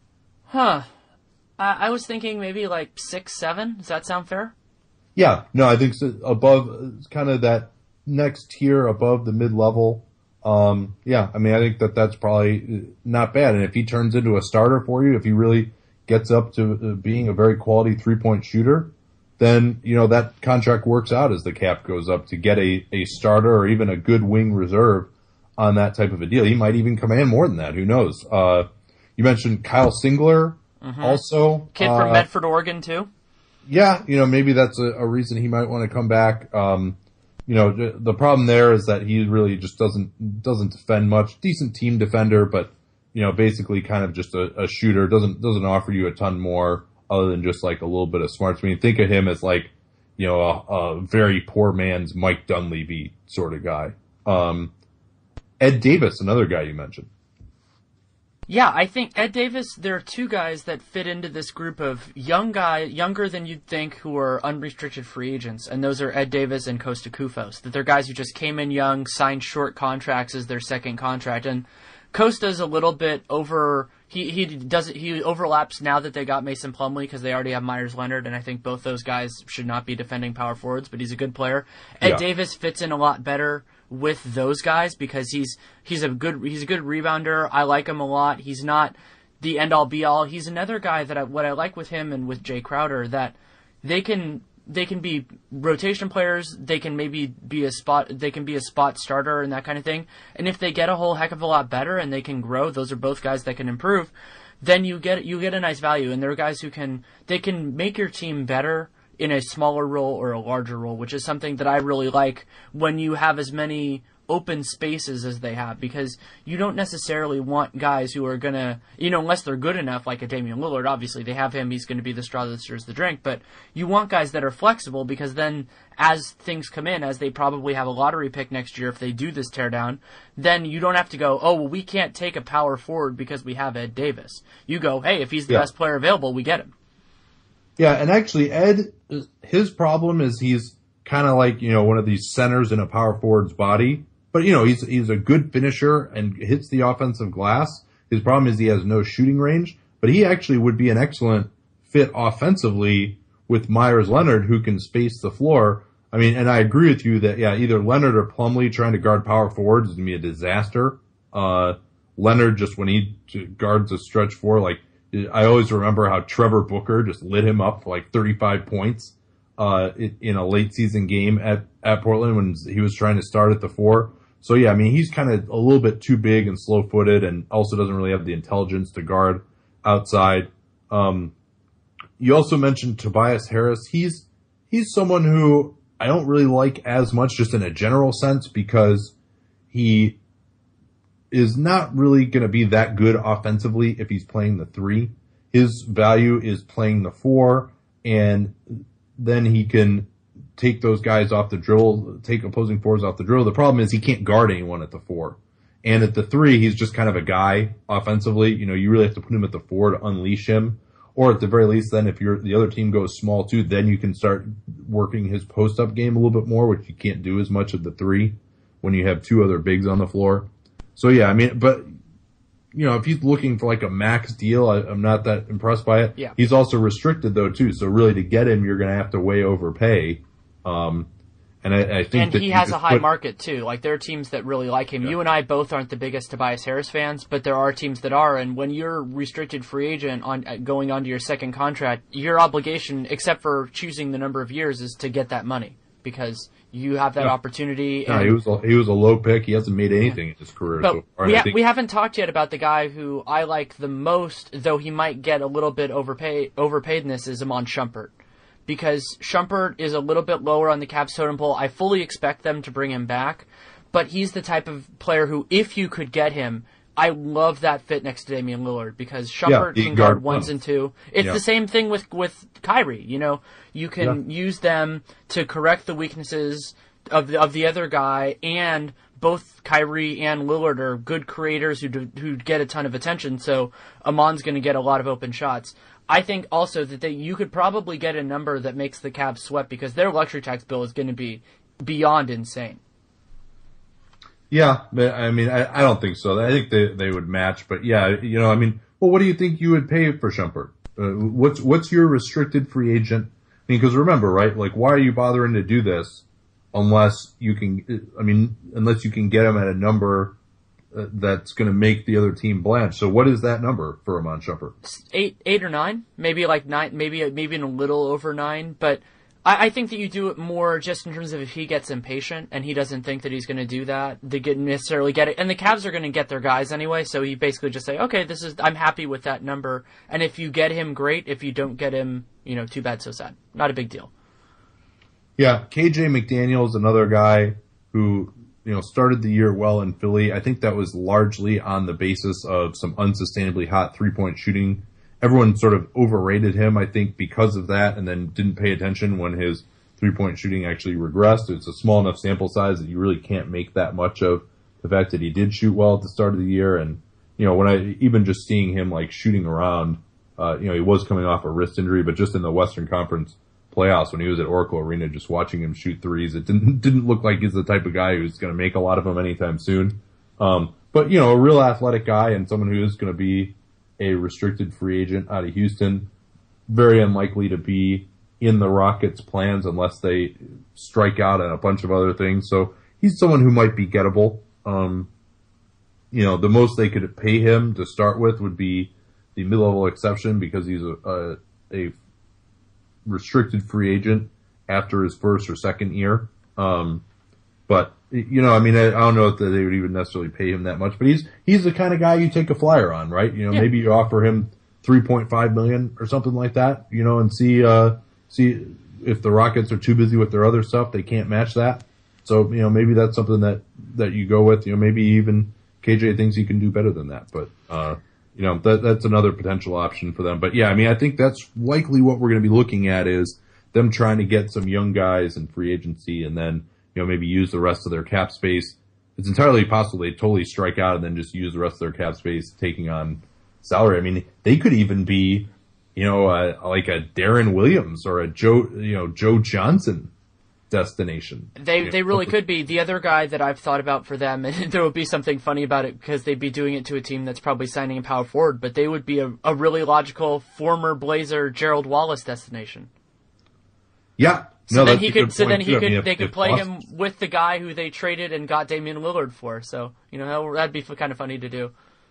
Huh. I, I was thinking maybe like six, seven. Does that sound fair? Yeah. No, I think so, above, kind of that next tier above the mid level. Um, yeah, I mean, I think that that's probably not bad. And if he turns into a starter for you, if he really gets up to being a very quality three-point shooter, then, you know, that contract works out as the cap goes up to get a, a starter or even a good wing reserve on that type of a deal. He might even command more than that. Who knows? Uh, you mentioned Kyle Singler mm-hmm. also. Kid from uh, Medford, Oregon, too. Yeah, you know, maybe that's a, a reason he might want to come back. Um, You know, the problem there is that he really just doesn't doesn't defend much. Decent team defender, but, you know, basically kind of just a, a shooter. Doesn't doesn't offer you a ton more other than just like a little bit of smarts. I mean, think of him as like, you know, a, a very poor man's Mike Dunleavy sort of guy. Um, Ed Davis, another guy you mentioned. Yeah, I think Ed Davis, there are two guys that fit into this group of young guy, younger than you'd think, who are unrestricted free agents, and those are Ed Davis and Costa Koufos. That they're guys who just came in young, signed short contracts as their second contract, and Costa's a little bit over. He he does he overlaps now that they got Mason Plumlee because they already have Myers Leonard, and I think both those guys should not be defending power forwards, but he's a good player. Ed yeah. Davis fits in a lot better with those guys because he's he's a good he's a good rebounder. I like him a lot. He's not the end all be all. He's another guy that I, what I like with him and with Jay Crowder that they can they can be rotation players. They can maybe be a spot. They can be a spot starter and that kind of thing. And if they get a whole heck of a lot better and they can grow, those are both guys that can improve. Then you get you get a nice value. And they're guys who can they can make your team better in a smaller role or a larger role, which is something that I really like when you have as many open spaces as they have, because you don't necessarily want guys who are going to, you know, unless they're good enough, like a Damian Lillard, obviously they have him, he's going to be the straw that stirs the drink, but you want guys that are flexible, because then as things come in, as they probably have a lottery pick next year if they do this teardown, then you don't have to go, oh, well, we can't take a power forward because we have Ed Davis. You go, hey, if he's the yeah. best player available, we get him. Yeah, and actually Ed, his problem is he's kind of like, you know, one of these centers in a power forward's body. But, you know, he's he's a good finisher and hits the offensive glass. His problem is he has no shooting range. But he actually would be an excellent fit offensively with Myers Leonard, who can space the floor. I mean, and I agree with you that, yeah, either Leonard or Plumlee trying to guard power forwards is going to be a disaster. Uh, Leonard, just when he guards a stretch four, like, I always remember how Trevor Booker just lit him up for like thirty-five points uh, in a late season game at, at Portland when he was trying to start at the four. So, yeah, I mean, he's kind of a little bit too big and slow-footed and also doesn't really have the intelligence to guard outside. Um, you also mentioned Tobias Harris. He's he's someone who I don't really like as much just in a general sense because he is not really going to be that good offensively if he's playing the three. His value is playing the four, and then he can take those guys off the dribble, take opposing fours off the dribble. The problem is he can't guard anyone at the four. And at the three, he's just kind of a guy offensively. You know, you really have to put him at the four to unleash him. Or at the very least, then if you're, the other team goes small too, then you can start working his post-up game a little bit more, which you can't do as much at the three when you have two other bigs on the floor. So yeah, I mean, but, you know, if he's looking for like a max deal, I, I'm not that impressed by it. Yeah. He's also restricted though too, so really to get him, you're going to have to way overpay. Um, and I, I think and that he has a high put, market too. Like there are teams that really like him. Yeah. You and I both aren't the biggest Tobias Harris fans, but there are teams that are. And when you're restricted free agent on going onto your second contract, your obligation, except for choosing the number of years, is to get that money because you have that yeah. opportunity. No, and, he was a, he was a low pick. He hasn't made anything yeah. in his career but so far. We, ha- think, we haven't talked yet about the guy who I like the most, though he might get a little bit overpay overpaid in this, is Iman Shumpert. Because Shumpert is a little bit lower on the Cavs totem pole. I fully expect them to bring him back, but he's the type of player who, if you could get him, I love that fit next to Damian Lillard because Shumpert yeah, can guard, guard ones and two. It's yeah. the same thing with with Kyrie. You know, you can yeah. use them to correct the weaknesses of the, of the other guy, and both Kyrie and Lillard are good creators who do, who get a ton of attention. So Amon's going to get a lot of open shots. I think also that they, you could probably get a number that makes the Cavs sweat because their luxury tax bill is going to be beyond insane. Yeah, but I mean, I, I don't think so. I think they they would match, but yeah, you know, I mean, well, what do you think you would pay for Shumpert? Uh, what's what's your restricted free agent? I mean, because remember, right? Like, why are you bothering to do this unless you can? I mean, unless you can get him at a number uh, that's going to make the other team blanch. So, what is that number for Iman Shumpert? Eight, eight or nine, maybe like nine, maybe maybe a little over nine, but. I think that you do it more just in terms of if he gets impatient and he doesn't think that he's going to do that, they get necessarily get it. And the Cavs are going to get their guys anyway, so you basically just say, okay, this is I'm happy with that number. And if you get him, great. If you don't get him, you know, too bad, so sad. Not a big deal. Yeah, K J McDaniels, another guy who, you know, started the year well in Philly. I think that was largely on the basis of some unsustainably hot three-point shooting. Everyone sort of overrated him, I think, because of that, and then didn't pay attention when his three-point shooting actually regressed. It's a small enough sample size that you really can't make that much of the fact that he did shoot well at the start of the year. And, you know, when I, even just seeing him, like, shooting around, uh, you know, he was coming off a wrist injury, but just in the Western Conference playoffs when he was at Oracle Arena, just watching him shoot threes, it didn't, didn't look like he's the type of guy who's going to make a lot of them anytime soon. Um, but, you know, a real athletic guy and someone who is going to be a restricted free agent out of Houston, very unlikely to be in the Rockets' plans unless they strike out on a bunch of other things. So he's someone who might be gettable. Um, you know, the most they could pay him to start with would be the mid-level exception because he's a, a, a restricted free agent after his first or second year. Um, but you know, I mean, I, I don't know if they would even necessarily pay him that much, but he's he's the kind of guy you take a flyer on, right? You know, yeah. Maybe you offer him three point five million or something like that, you know, and see uh see if the Rockets are too busy with their other stuff, they can't match that. So, you know, maybe that's something that, that you go with. You know, maybe even K J thinks he can do better than that. But, uh, you know, that, that's another potential option for them. But yeah, I mean, I think that's likely what we're going to be looking at is them trying to get some young guys in free agency and then, you know, maybe use the rest of their cap space. It's entirely possible they totally strike out and then just use the rest of their cap space taking on salary. I mean, they could even be, you know, uh, like a Darren Williams or a Joe, you know, Joe Johnson destination. They you know? they really could be. The other guy that I've thought about for them, and there would be something funny about it because they'd be doing it to a team that's probably signing a power forward, but they would be a, a really logical former Blazer Gerald Wallace destination. Yeah. So no, then he could. So then he too. could. I mean, if, they could if play Boston, him with the guy who they traded and got Damian Lillard for. So you know that'd be kind of funny to do.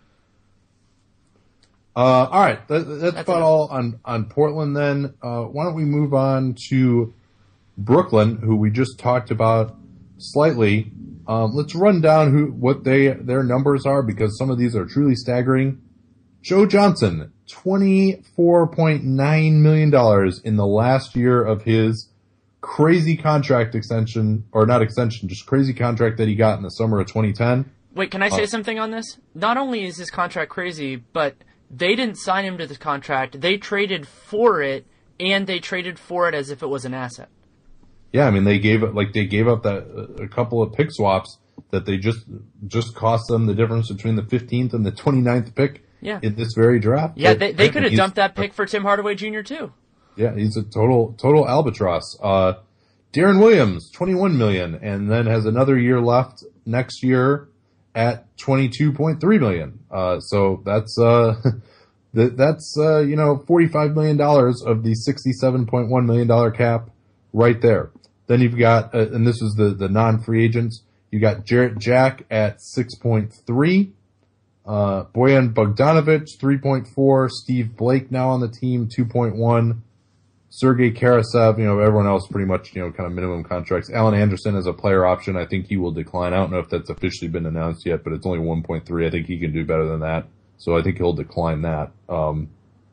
Uh, all right, that, that's, that's about enough. all on on Portland. Then uh, why don't we move on to Brooklyn, who we just talked about slightly. Um, let's run down who what they their numbers are because some of these are truly staggering. Joe Johnson, twenty-four point nine million dollars in the last year of his crazy contract extension, or not extension, just crazy contract that he got in the summer of twenty ten. Wait, can I say Uh, something on this? Not only is his contract crazy, but they didn't sign him to this contract. They traded for it, and they traded for it as if it was an asset. Yeah, I mean they gave it like they gave up that a couple of pick swaps that they just just cost them the difference between the fifteenth and the twenty-ninth pick Yeah. in this very draft. Yeah, But, they they could have he's- dumped that pick for Tim Hardaway Junior too. Yeah, he's a total total albatross. Uh, Darren Williams, twenty-one million, and then has another year left next year at twenty-two point three million. Uh, so that's uh, that, that's uh, you know forty-five million dollars of the sixty-seven point one million dollar cap right there. Then you've got, uh, and this is the the non-free agents. You got Jarrett Jack at six point three. Uh, Bojan Bogdanovic, three point four. Steve Blake now on the team, two point one. Sergei Karasev, you know, everyone else pretty much, you know, kind of minimum contracts. Alan Anderson as a player option, I think he will decline. I don't know if that's officially been announced yet, but it's only one point three. I think he can do better than that. So I think he'll decline that. Um,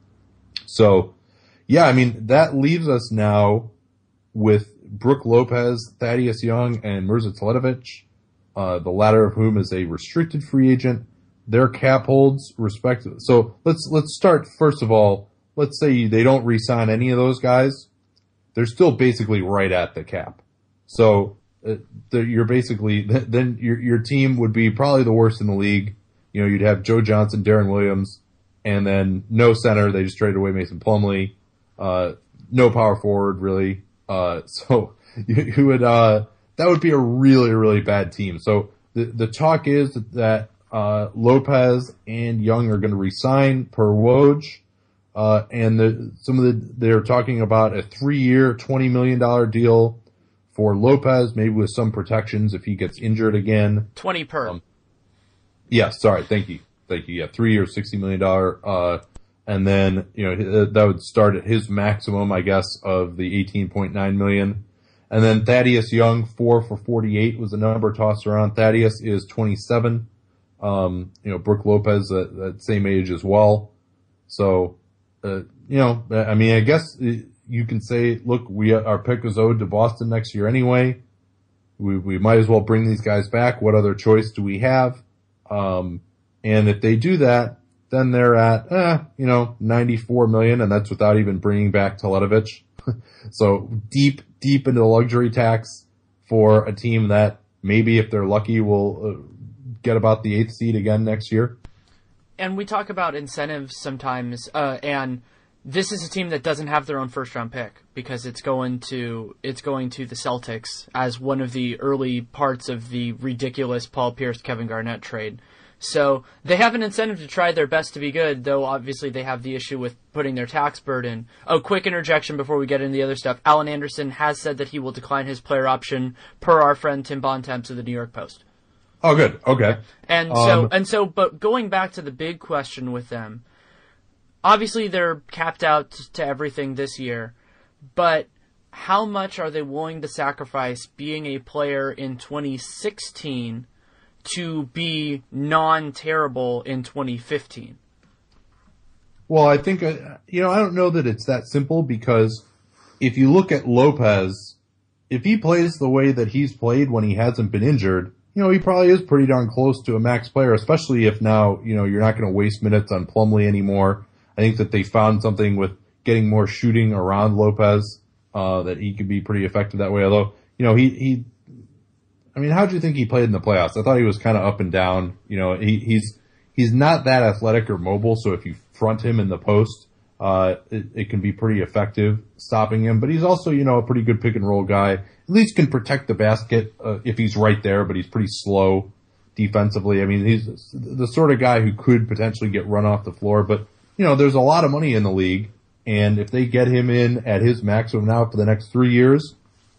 so, yeah, I mean, that leaves us now with Brook Lopez, Thaddeus Young, and Mirza Teletovic, uh, the latter of whom is a restricted free agent. Their cap holds respective. So let's, let's start first of all. Let's say they don't re-sign any of those guys. They're still basically right at the cap. So uh, you're basically, then your, your team would be probably the worst in the league. You know, you'd have Joe Johnson, Darren Williams, and then no center. They just traded away Mason Plumlee. Uh, no power forward really. Uh, so you, you would, uh, that would be a really, really bad team. So the, the talk is that, uh, Lopez and Young are going to resign per Woj. Uh, and the, some of the, they're talking about a three-year, twenty million dollars deal for Lopez, maybe with some protections if he gets injured again. twenty per. Um, yeah, sorry. Thank you. Thank you. Yeah, three years, sixty million dollars. Uh, and then, you know, that would start at his maximum, I guess, of the eighteen point nine million dollars. And then Thaddeus Young, four for forty-eight was the number tossed around. Thaddeus is twenty-seven. Um, you know, Brook Lopez at that same age as well. So, Uh, you know, I mean, I guess you can say, look, we our pick is owed to Boston next year anyway. We we might as well bring these guys back. What other choice do we have? Um, and if they do that, then they're at, eh, you know, ninety-four million, and that's without even bringing back Teletovic. So deep, deep into the luxury tax for a team that maybe, if they're lucky, will uh, get about the eighth seed again next year. And we talk about incentives sometimes, uh, and this is a team that doesn't have their own first round pick because it's going to it's going to the Celtics as one of the early parts of the ridiculous Paul Pierce Kevin Garnett trade. So they have an incentive to try their best to be good, though obviously they have the issue with putting their tax burden. Oh, quick interjection before we get into the other stuff. Alan Anderson has said that he will decline his player option per our friend Tim Bontemps of the New York Post. Oh, good. Okay. And so, Um, and so, but going back to the big question with them, obviously they're capped out to everything this year, but how much are they willing to sacrifice being a player in twenty sixteen to be non-terrible in twenty fifteen? Well, I think, uh, you know, I don't know that it's that simple because if you look at Lopez, if he plays the way that he's played when he hasn't been injured, you know, he probably is pretty darn close to a max player, especially if now, you know, you're not going to waste minutes on Plumlee anymore. I think that they found something with getting more shooting around Lopez, uh, that he could be pretty effective that way. Although, you know, he, he, I mean, how do you think he played in the playoffs? I thought he was kind of up and down. You know, he, he's, he's not that athletic or mobile, so if you front him in the post, uh, it, it can be pretty effective stopping him. But he's also, you know, a pretty good pick and roll guy. At least can protect the basket, uh, if he's right there, but he's pretty slow defensively. I mean, he's the sort of guy who could potentially get run off the floor, but, you know, there's a lot of money in the league, and if they get him in at his maximum now for the next three years,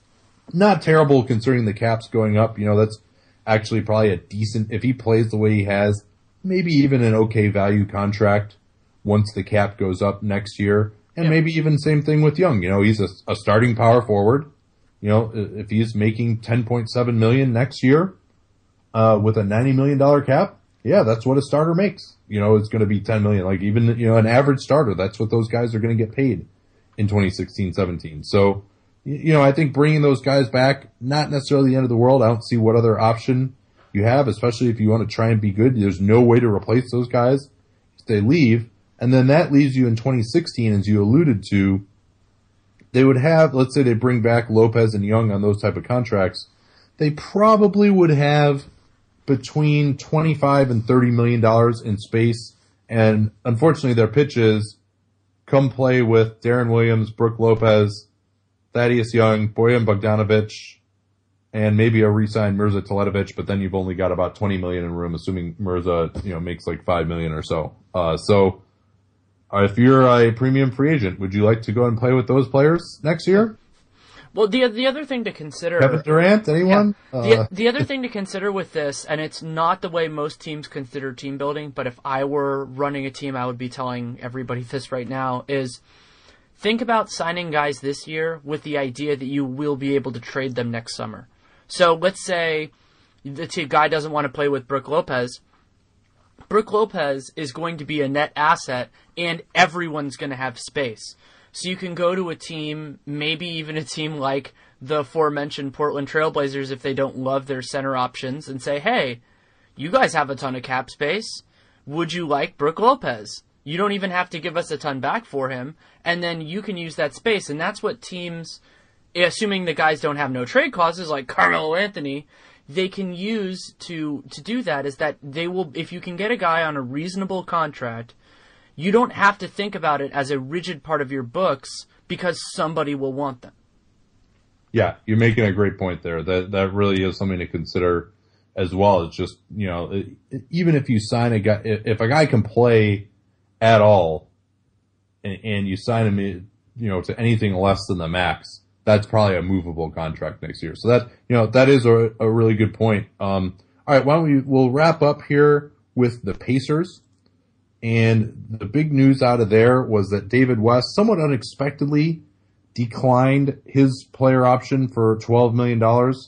not terrible considering the cap's going up. You know, that's actually probably a decent, if he plays the way he has, maybe even an okay value contract once the cap goes up next year. And yeah. Maybe even same thing with Young. You know, he's a, a starting power forward. You know, if he's making ten point seven million dollars next year, uh, with a ninety million dollars cap, yeah, that's what a starter makes. You know, it's going to be ten million dollars. Like even, you know, an average starter, that's what those guys are going to get paid in twenty sixteen seventeen. So, you know, I think bringing those guys back, not necessarily the end of the world. I don't see what other option you have, especially if you want to try and be good. There's no way to replace those guys if they leave. And then that leaves you in twenty sixteen, as you alluded to. They would have, let's say they bring back Lopez and Young on those type of contracts. They probably would have between twenty-five and thirty million dollars in space. And unfortunately their pitch is come play with Darren Williams, Brook Lopez, Thaddeus Young, Bojan Bogdanovic, and maybe a re-signed Mirza Teletovic, but then you've only got about twenty million in room, assuming Mirza, you know, makes like five million or so. Uh, so, Uh, if you're a premium free agent, would you like to go and play with those players next year? Well, the the other thing to consider... Kevin Durant, anyone? Yeah, the, uh, the other thing to consider with this, and it's not the way most teams consider team building, but if I were running a team, I would be telling everybody this right now, is think about signing guys this year with the idea that you will be able to trade them next summer. So let's say the t- guy doesn't want to play with Brook Lopez. Brook Lopez is going to be a net asset, and everyone's going to have space. So you can go to a team, maybe even a team like the aforementioned Portland Trailblazers, if they don't love their center options, and say, hey, you guys have a ton of cap space. Would you like Brook Lopez? You don't even have to give us a ton back for him, and then you can use that space. And that's what teams, assuming the guys don't have no trade clauses like Carmelo Anthony, they can use to to do that, is that they will, if you can get a guy on a reasonable contract, you don't have to think about it as a rigid part of your books because somebody will want them. Yeah, you're making a great point there. That that really is something to consider as well. It's just, you know, it, even if you sign a guy, if a guy can play at all, and, and you sign him, you know, to anything less than the max, that's probably a movable contract next year. So that, you know, that is a, a really good point. Um, all right, why don't we, we'll wrap up here with the Pacers. And the big news out of there was that David West, somewhat unexpectedly, declined his player option for twelve million dollars.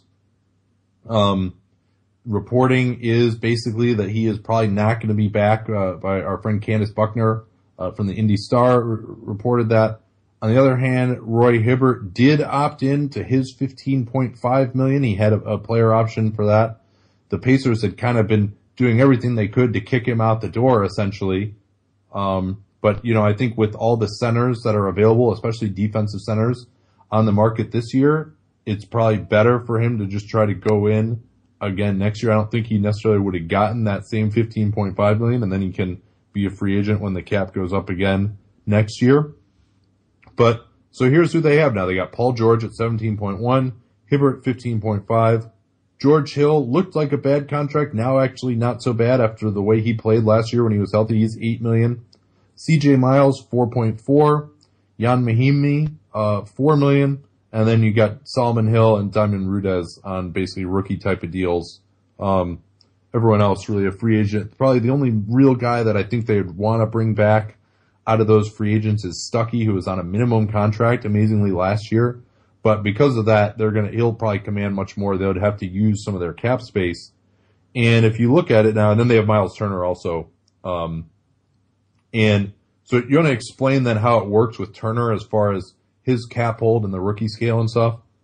Um, reporting is basically that he is probably not going to be back, uh, by our friend Candace Buckner, uh, from the Indy Star r- reported that. On the other hand, Roy Hibbert did opt in to his fifteen point five million dollars. He had a, a player option for that. The Pacers had kind of been doing everything they could to kick him out the door, essentially. Um, but, you know, I think with all the centers that are available, especially defensive centers on the market this year, it's probably better for him to just try to go in again next year. I don't think he necessarily would have gotten that same fifteen point five million dollars, and then he can be a free agent when the cap goes up again next year. But, so here's who they have now. They got Paul George at seventeen point one, Hibbert fifteen point five. George Hill looked like a bad contract, now actually not so bad after the way he played last year when he was healthy. He's eight million dollars. C J Miles, four point four. Jan Mahimi, uh, four million dollars. And then you got Solomon Hill and Diamond Rudez on basically rookie type of deals. Um, everyone else really a free agent. Probably the only real guy that I think they would want to bring back out of those free agents is Stuckey, who was on a minimum contract amazingly last year. But because of that, they're gonna, he'll probably command much more. They would have to use some of their cap space. And if you look at it now, and then they have Miles Turner also. Um, and so you want to explain then how it works with Turner as far as his cap hold and the rookie scale and stuff?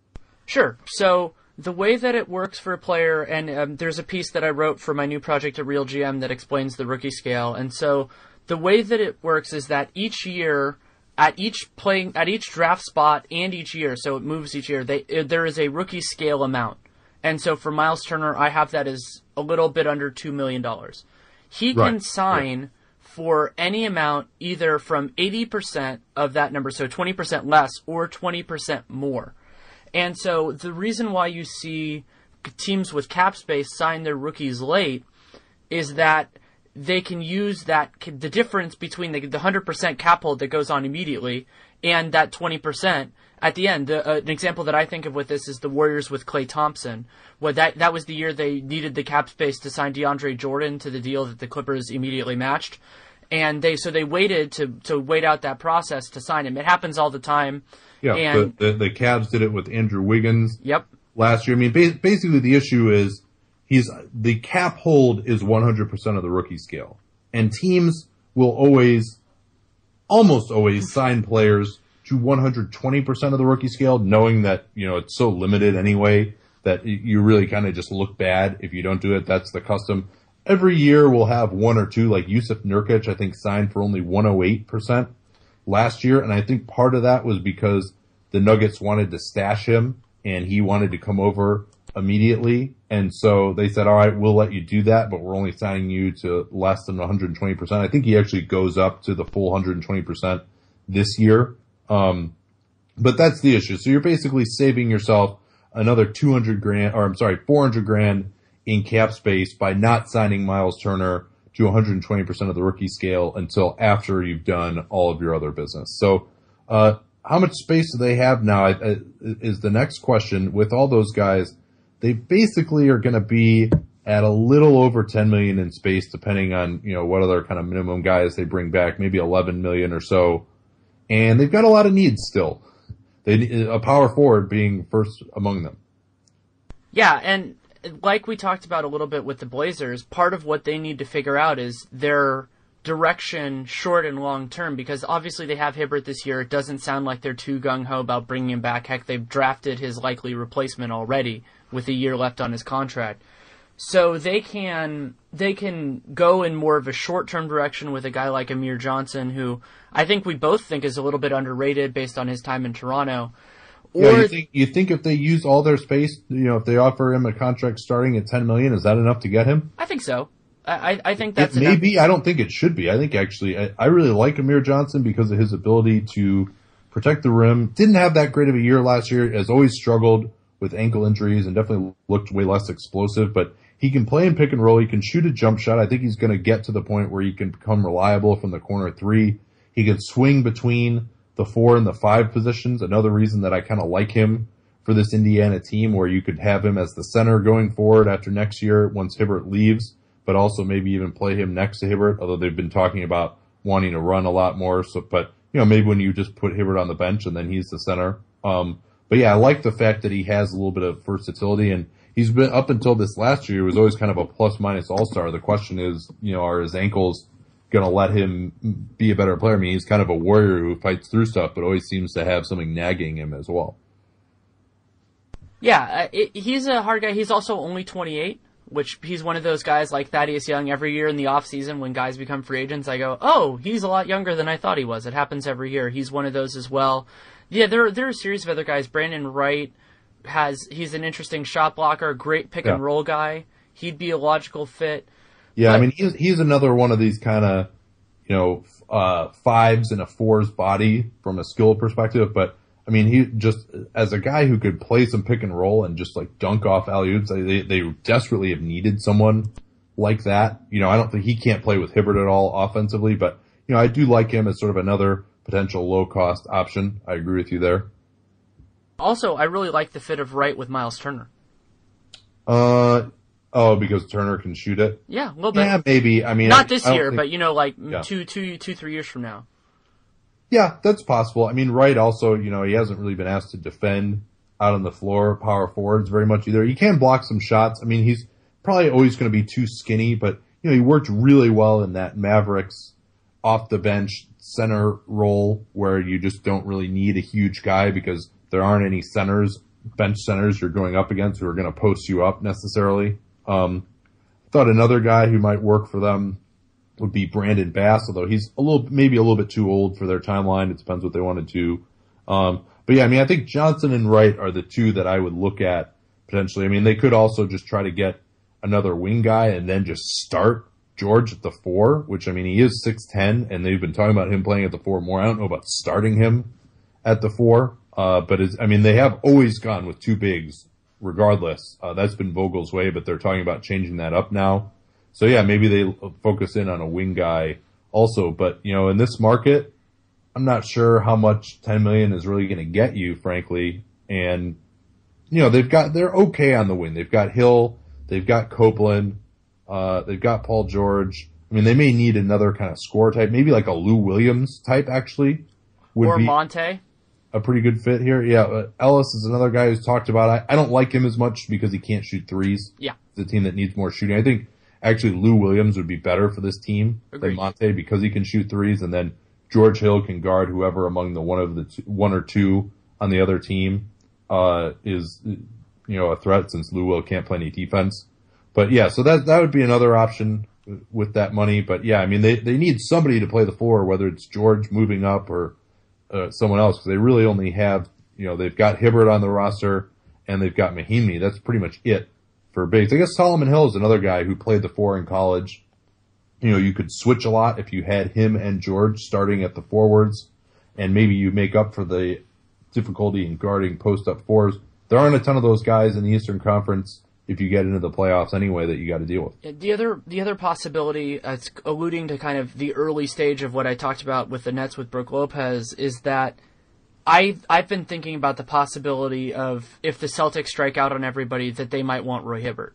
Sure. So the way that it works for a player, and um, there's a piece that I wrote for my new project at Real G M that explains the rookie scale. And so the way that it works is that each year, at each playing, at each draft spot, and each year, so it moves each year. They there is a rookie scale amount, and so for Miles Turner, I have that as a little bit under two million dollars. He Right. can sign. Yeah. For any amount, either from eighty percent of that number, so twenty percent less, or twenty percent more. And so the reason why you see teams with cap space sign their rookies late is that they can use that, the difference between the, the one hundred percent cap hold that goes on immediately and that twenty percent at the end. The, uh, an example that I think of with this is the Warriors with Klay Thompson. Well, that, that was the year they needed the cap space to sign DeAndre Jordan to the deal that the Clippers immediately matched. And they so they waited to, to wait out that process to sign him. It happens all the time. Yeah, and, the, the the Cavs did it with Andrew Wiggins. Yep. Last year, I mean, ba- basically the issue is he's the cap hold is one hundred percent of the rookie scale, and teams will always, almost always, sign players to one hundred twenty percent of the rookie scale, knowing that you know it's so limited anyway that you really kind of just look bad if you don't do it. That's the custom. Every year we'll have one or two, like Yusuf Nurkic, I think, signed for only one hundred eight percent last year. And I think part of that was because the Nuggets wanted to stash him and he wanted to come over immediately. And so they said, all right, we'll let you do that, but we're only signing you to less than one hundred twenty percent. I think he actually goes up to the full one hundred twenty percent this year. Um, but that's the issue. So you're basically saving yourself another two hundred grand, or I'm sorry, four hundred grand in cap space by not signing Miles Turner to one hundred twenty percent of the rookie scale until after you've done all of your other business. So, uh, how much space do they have now I, I, is the next question. With all those guys, they basically are going to be at a little over ten million in space, depending on, you know, what other kind of minimum guys they bring back, maybe eleven million or so. And they've got a lot of needs still. They, a power forward being first among them. Yeah, and like we talked about a little bit with the Blazers, part of what they need to figure out is their direction short and long term, because obviously they have Hibbert this year. It doesn't sound like they're too gung-ho about bringing him back. Heck, they've drafted his likely replacement already with a year left on his contract. So they can they can go in more of a short-term direction with a guy like Amir Johnson, who I think we both think is a little bit underrated based on his time in Toronto. Or, yeah, you think, you think if they use all their space, you know, if they offer him a contract starting at ten million, is that enough to get him? I think so. I, I think that's it enough. may be. I don't think it should be. I think actually, I, I really like Amir Johnson because of his ability to protect the rim. Didn't have that great of a year last year. Has always struggled with ankle injuries and definitely looked way less explosive. But he can play in pick and roll. He can shoot a jump shot. I think he's going to get to the point where he can become reliable from the corner three. He can swing between the four and the five positions. Another reason that I kind of like him for this Indiana team, where you could have him as the center going forward after next year once Hibbert leaves, but also maybe even play him next to Hibbert, although they've been talking about wanting to run a lot more. So, but, you know, maybe when you just put Hibbert on the bench and then he's the center. Um, but yeah, I like the fact that he has a little bit of versatility, and he's been, up until this last year, he was always kind of a plus minus all-star. The question is, you know, are his ankles going to let him be a better player? I mean, he's kind of a warrior who fights through stuff, but always seems to have something nagging him as well. Yeah, uh, it, he's a hard guy. He's also only twenty-eight, which he's one of those guys like Thaddeus Young. Every year in the offseason when guys become free agents, I go, oh, he's a lot younger than I thought he was. It happens every year. He's one of those as well. Yeah, there, there are a series of other guys. Brandon Wright has, he's an interesting shot blocker, great pick yeah. and roll guy. He'd be a logical fit. Yeah, but, I mean, he's, he's another one of these kind of, you know, uh, fives and a fours body from a skill perspective. But, I mean, he just, as a guy who could play some pick and roll and just like dunk off alley-oops, they, they desperately have needed someone like that. You know, I don't think he can't play with Hibbert at all offensively, but, you know, I do like him as sort of another potential low-cost option. I agree with you there. Also, I really like the fit of Wright with Miles Turner. Uh, oh, because Turner can shoot it? Yeah, a little bit. Yeah, maybe. I mean, not I, this I year, think, but you know, like yeah. two, two, two, three years from now. Yeah, that's possible. I mean, Wright also, you know, he hasn't really been asked to defend out on the floor, power forwards very much either. He can block some shots. I mean, he's probably always going to be too skinny, but, you know, he worked really well in that Mavericks off the bench center role where you just don't really need a huge guy because there aren't any centers bench centers you're going up against who are going to post you up necessarily. Um, I thought another guy who might work for them would be Brandon Bass, although he's a little, maybe a little bit too old for their timeline. It depends what they want to do. Um, but yeah, I mean, I think Johnson and Wright are the two that I would look at potentially. I mean, they could also just try to get another wing guy and then just start George at the four, which, I mean, he is six ten, and they've been talking about him playing at the four more. I don't know about starting him at the four, uh, but it's, I mean, they have always gone with two bigs regardless. Uh, that's been Vogel's way, but they're talking about changing that up now. So yeah, maybe they focus in on a wing guy also, but, you know, in this market, I'm not sure how much ten million is really going to get you, frankly. And, you know, they've got, they're okay on the wing. They've got Hill, they've got Copeland, uh, they've got Paul George. I mean, they may need another kind of scorer type, maybe like a Lou Williams type actually. Would or be Monte. A pretty good fit here. Yeah, uh, Ellis is another guy who's talked about. I, I don't like him as much because he can't shoot threes. Yeah. It's a team that needs more shooting. I think actually Lou Williams would be better for this team Agreed. than Monte because he can shoot threes, and then George Hill can guard whoever among the one of the two, one or two on the other team uh, is, you know, a threat since Lou Will can't play any defense. But yeah, so that that would be another option with that money. But yeah, I mean they they need somebody to play the four, whether it's George moving up or uh, someone else, because they really only have, you know, they've got Hibbert on the roster and they've got Mahinmi. That's pretty much it for bigs. I guess Solomon Hill is another guy who played the four in college. You know, you could switch a lot if you had him and George starting at the forwards, and maybe you make up for the difficulty in guarding post-up fours. There aren't a ton of those guys in the Eastern Conference if you get into the playoffs anyway that you got to deal with. The other the other possibility, uh, it's alluding to kind of the early stage of what I talked about with the Nets with Brook Lopez, is that I've, I've been thinking about the possibility of, if the Celtics strike out on everybody, that they might want Roy Hibbert.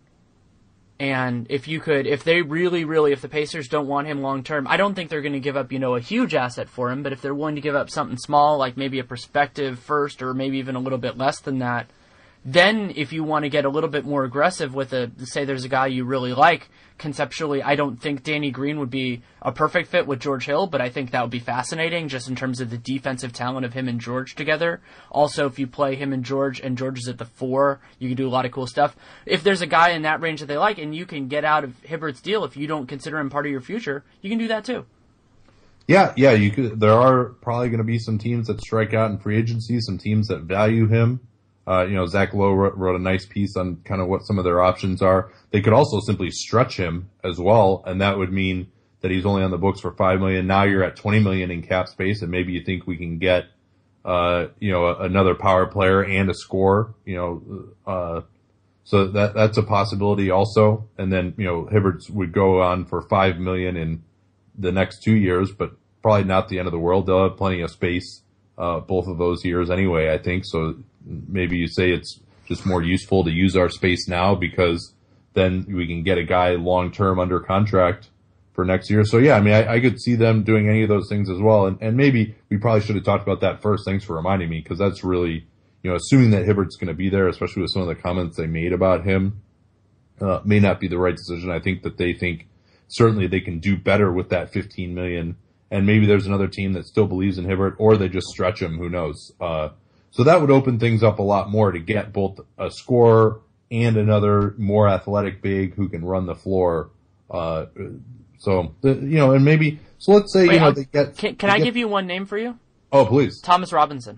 And if you could, if they really, really, if the Pacers don't want him long term, I don't think they're going to give up, you know, a huge asset for him, but if they're willing to give up something small, like maybe a prospective first or maybe even a little bit less than that, then if you want to get a little bit more aggressive with a, say there's a guy you really like, conceptually, I don't think Danny Green would be a perfect fit with George Hill, but I think that would be fascinating just in terms of the defensive talent of him and George together. Also, if you play him and George and George is at the four, you can do a lot of cool stuff. If there's a guy in that range that they like and you can get out of Hibbert's deal if you don't consider him part of your future, you can do that too. Yeah, yeah, you could. There are probably going to be some teams that strike out in free agency, some teams that value him. Uh, you know, Zach Lowe wrote, wrote a nice piece on kind of what some of their options are. They could also simply stretch him as well, and that would mean that he's only on the books for five million dollars. Now you're at twenty million dollars in cap space, and maybe you think we can get, uh, you know, a, another power player and a scorer, you know, uh, so that, that's a possibility also. And then, you know, Hibbert would go on for five million dollars in the next two years, but probably not the end of the world. They'll have plenty of space, uh, both of those years anyway, I think. So maybe you say it's just more useful to use our space now because then we can get a guy long-term under contract for next year. So yeah, I mean, I, I could see them doing any of those things as well. And, and maybe we probably should have talked about that first. Thanks for reminding me, because that's really, you know, assuming that Hibbert's going to be there, especially with some of the comments they made about him, uh, may not be the right decision. I think that they think certainly they can do better with that fifteen million dollars. And maybe there's another team that still believes in Hibbert, or they just stretch him. Who knows? Uh, so that would open things up a lot more to get both a scorer and another more athletic big who can run the floor. Uh, so, the, you know, and maybe, so let's say, Wait, you know, I'll, they get. Can, can they I get, give you one name for you? Oh, please. Thomas Robinson.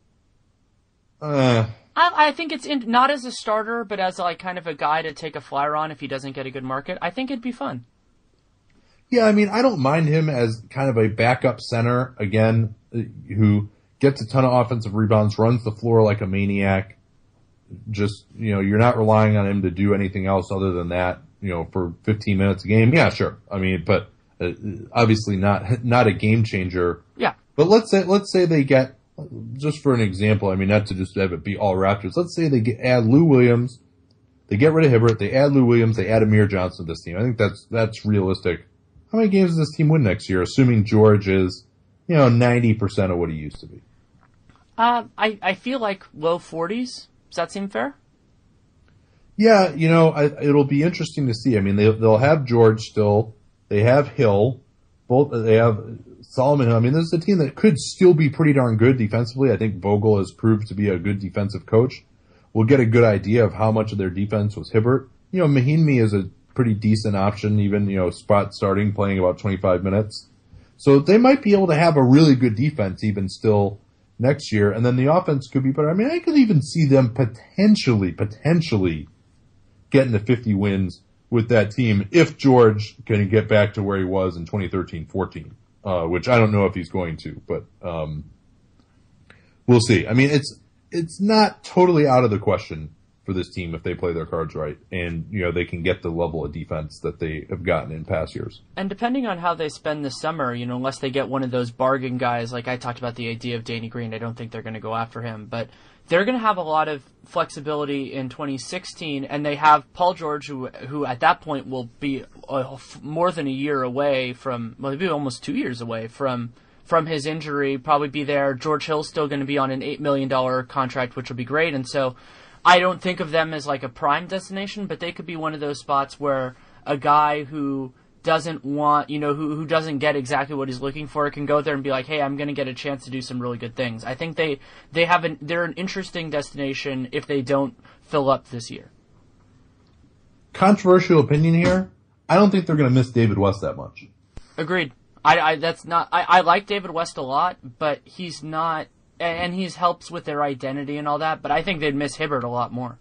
Uh, I, I think it's in, not as a starter, but as like kind of a guy to take a flyer on if he doesn't get a good market. I think it'd be fun. Yeah, I mean, I don't mind him as kind of a backup center, again, who gets a ton of offensive rebounds, runs the floor like a maniac. Just, you know, you're not relying on him to do anything else other than that, you know, for fifteen minutes a game. Yeah, sure. I mean, but uh, obviously not not a game changer. Yeah. But let's say let's say they get, just for an example, I mean, not to just have it be all Raptors. Let's say they get, add Lou Williams, they get rid of Hibbert, they add Lou Williams, they add Amir Johnson to this team. I think that's that's realistic. How many games does this team win next year, assuming George is, you know, ninety percent of what he used to be? Uh, I, I feel like low forties. Does that seem fair? Yeah, you know, I, it'll be interesting to see. I mean, they, they'll have George still. They have Hill. Both, they have Solomon Hill. I mean, this is a team that could still be pretty darn good defensively. I think Vogel has proved to be a good defensive coach. we'll get a good idea of how much of their defense was Hibbert. You know, Mahinmi is a pretty decent option, even, you know, spot starting, playing about twenty-five minutes. So they might be able to have a really good defense even still next year, and then the offense could be better. I mean, I could even see them potentially, potentially getting to fifty wins with that team if George can get back to where he was in twenty thirteen fourteen, uh, which I don't know if he's going to, but um, we'll see. I mean, it's it's not totally out of the question for this team if they play their cards right and, you know, they can get the level of defense that they have gotten in past years. And depending on how they spend this summer, you know, unless they get one of those bargain guys, like I talked about the idea of Danny Green, I don't think they're going to go after him, but they're going to have a lot of flexibility in twenty sixteen, and they have Paul George, who who at that point will be uh, more than a year away from, well, maybe almost two years away from from his injury, probably be there. George Hill's still going to be on an eight million dollars contract, which will be great, and so I don't think of them as like a prime destination, but they could be one of those spots where a guy who doesn't want, you know, who who doesn't get exactly what he's looking for can go there and be like, hey, I'm going to get a chance to do some really good things. I think they they have an they're an interesting destination if they don't fill up this year. Controversial opinion here. I don't think they're going to miss David West that much. Agreed. I, I that's not. I, I like David West a lot, but he's not. And he's helps with their identity and all that, but I think they'd miss Hibbert a lot more.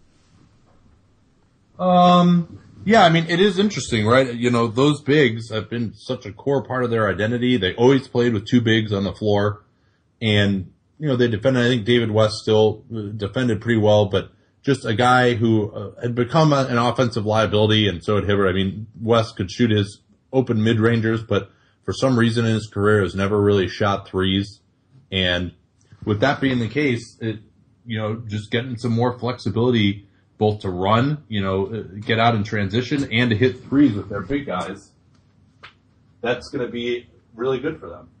Um, yeah, I mean, it is interesting, right? You know, those bigs have been such a core part of their identity. They always played with two bigs on the floor, and, you know, they defended, I think David West still defended pretty well, but just a guy who uh, had become a, an offensive liability, and so had Hibbert. I mean, West could shoot his open mid-rangers, but for some reason in his career has never really shot threes, and with that being the case, it, you know, just getting some more flexibility both to run, you know, get out in transition and to hit threes with their big guys, that's going to be really good for them.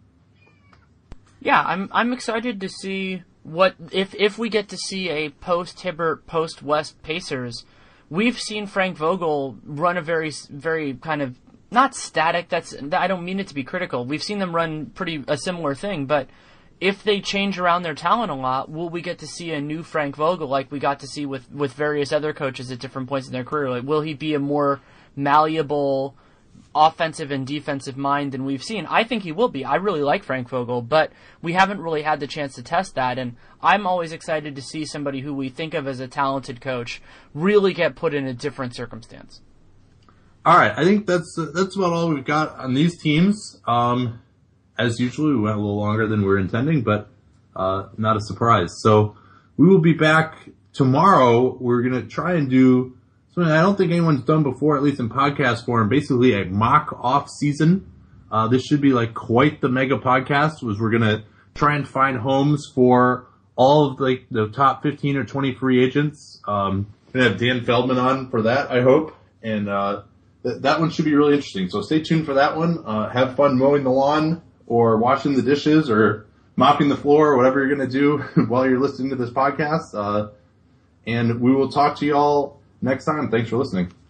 Yeah, I'm I'm excited to see what if if we get to see a post Hibbert, post West Pacers. We've seen Frank Vogel run a very very kind of not static. That's I don't mean it to be critical. We've seen them run pretty a similar thing, but if they change around their talent a lot, will we get to see a new Frank Vogel like we got to see with, with various other coaches at different points in their career? Like, will he be a more malleable offensive and defensive mind than we've seen? I think he will be. I really like Frank Vogel, but we haven't really had the chance to test that, and I'm always excited to see somebody who we think of as a talented coach really get put in a different circumstance. All right, I think that's that's about all we've got on these teams. Um As usual, we went a little longer than we were intending, but uh, not a surprise. So we will be back tomorrow. We're going to try and do something I don't think anyone's done before, at least in podcast form, basically a mock off season. Uh, this should be like quite the mega podcast, was we're going to try and find homes for all of like the top fifteen or twenty free agents. Um, going to have Dan Feldman on for that, I hope. And uh, th- that one should be really interesting. So stay tuned for that one. Uh, have fun mowing the lawn, or washing the dishes, or mopping the floor, or whatever you're going to do while you're listening to this podcast. Uh, and we will talk to y'all next time. Thanks for listening.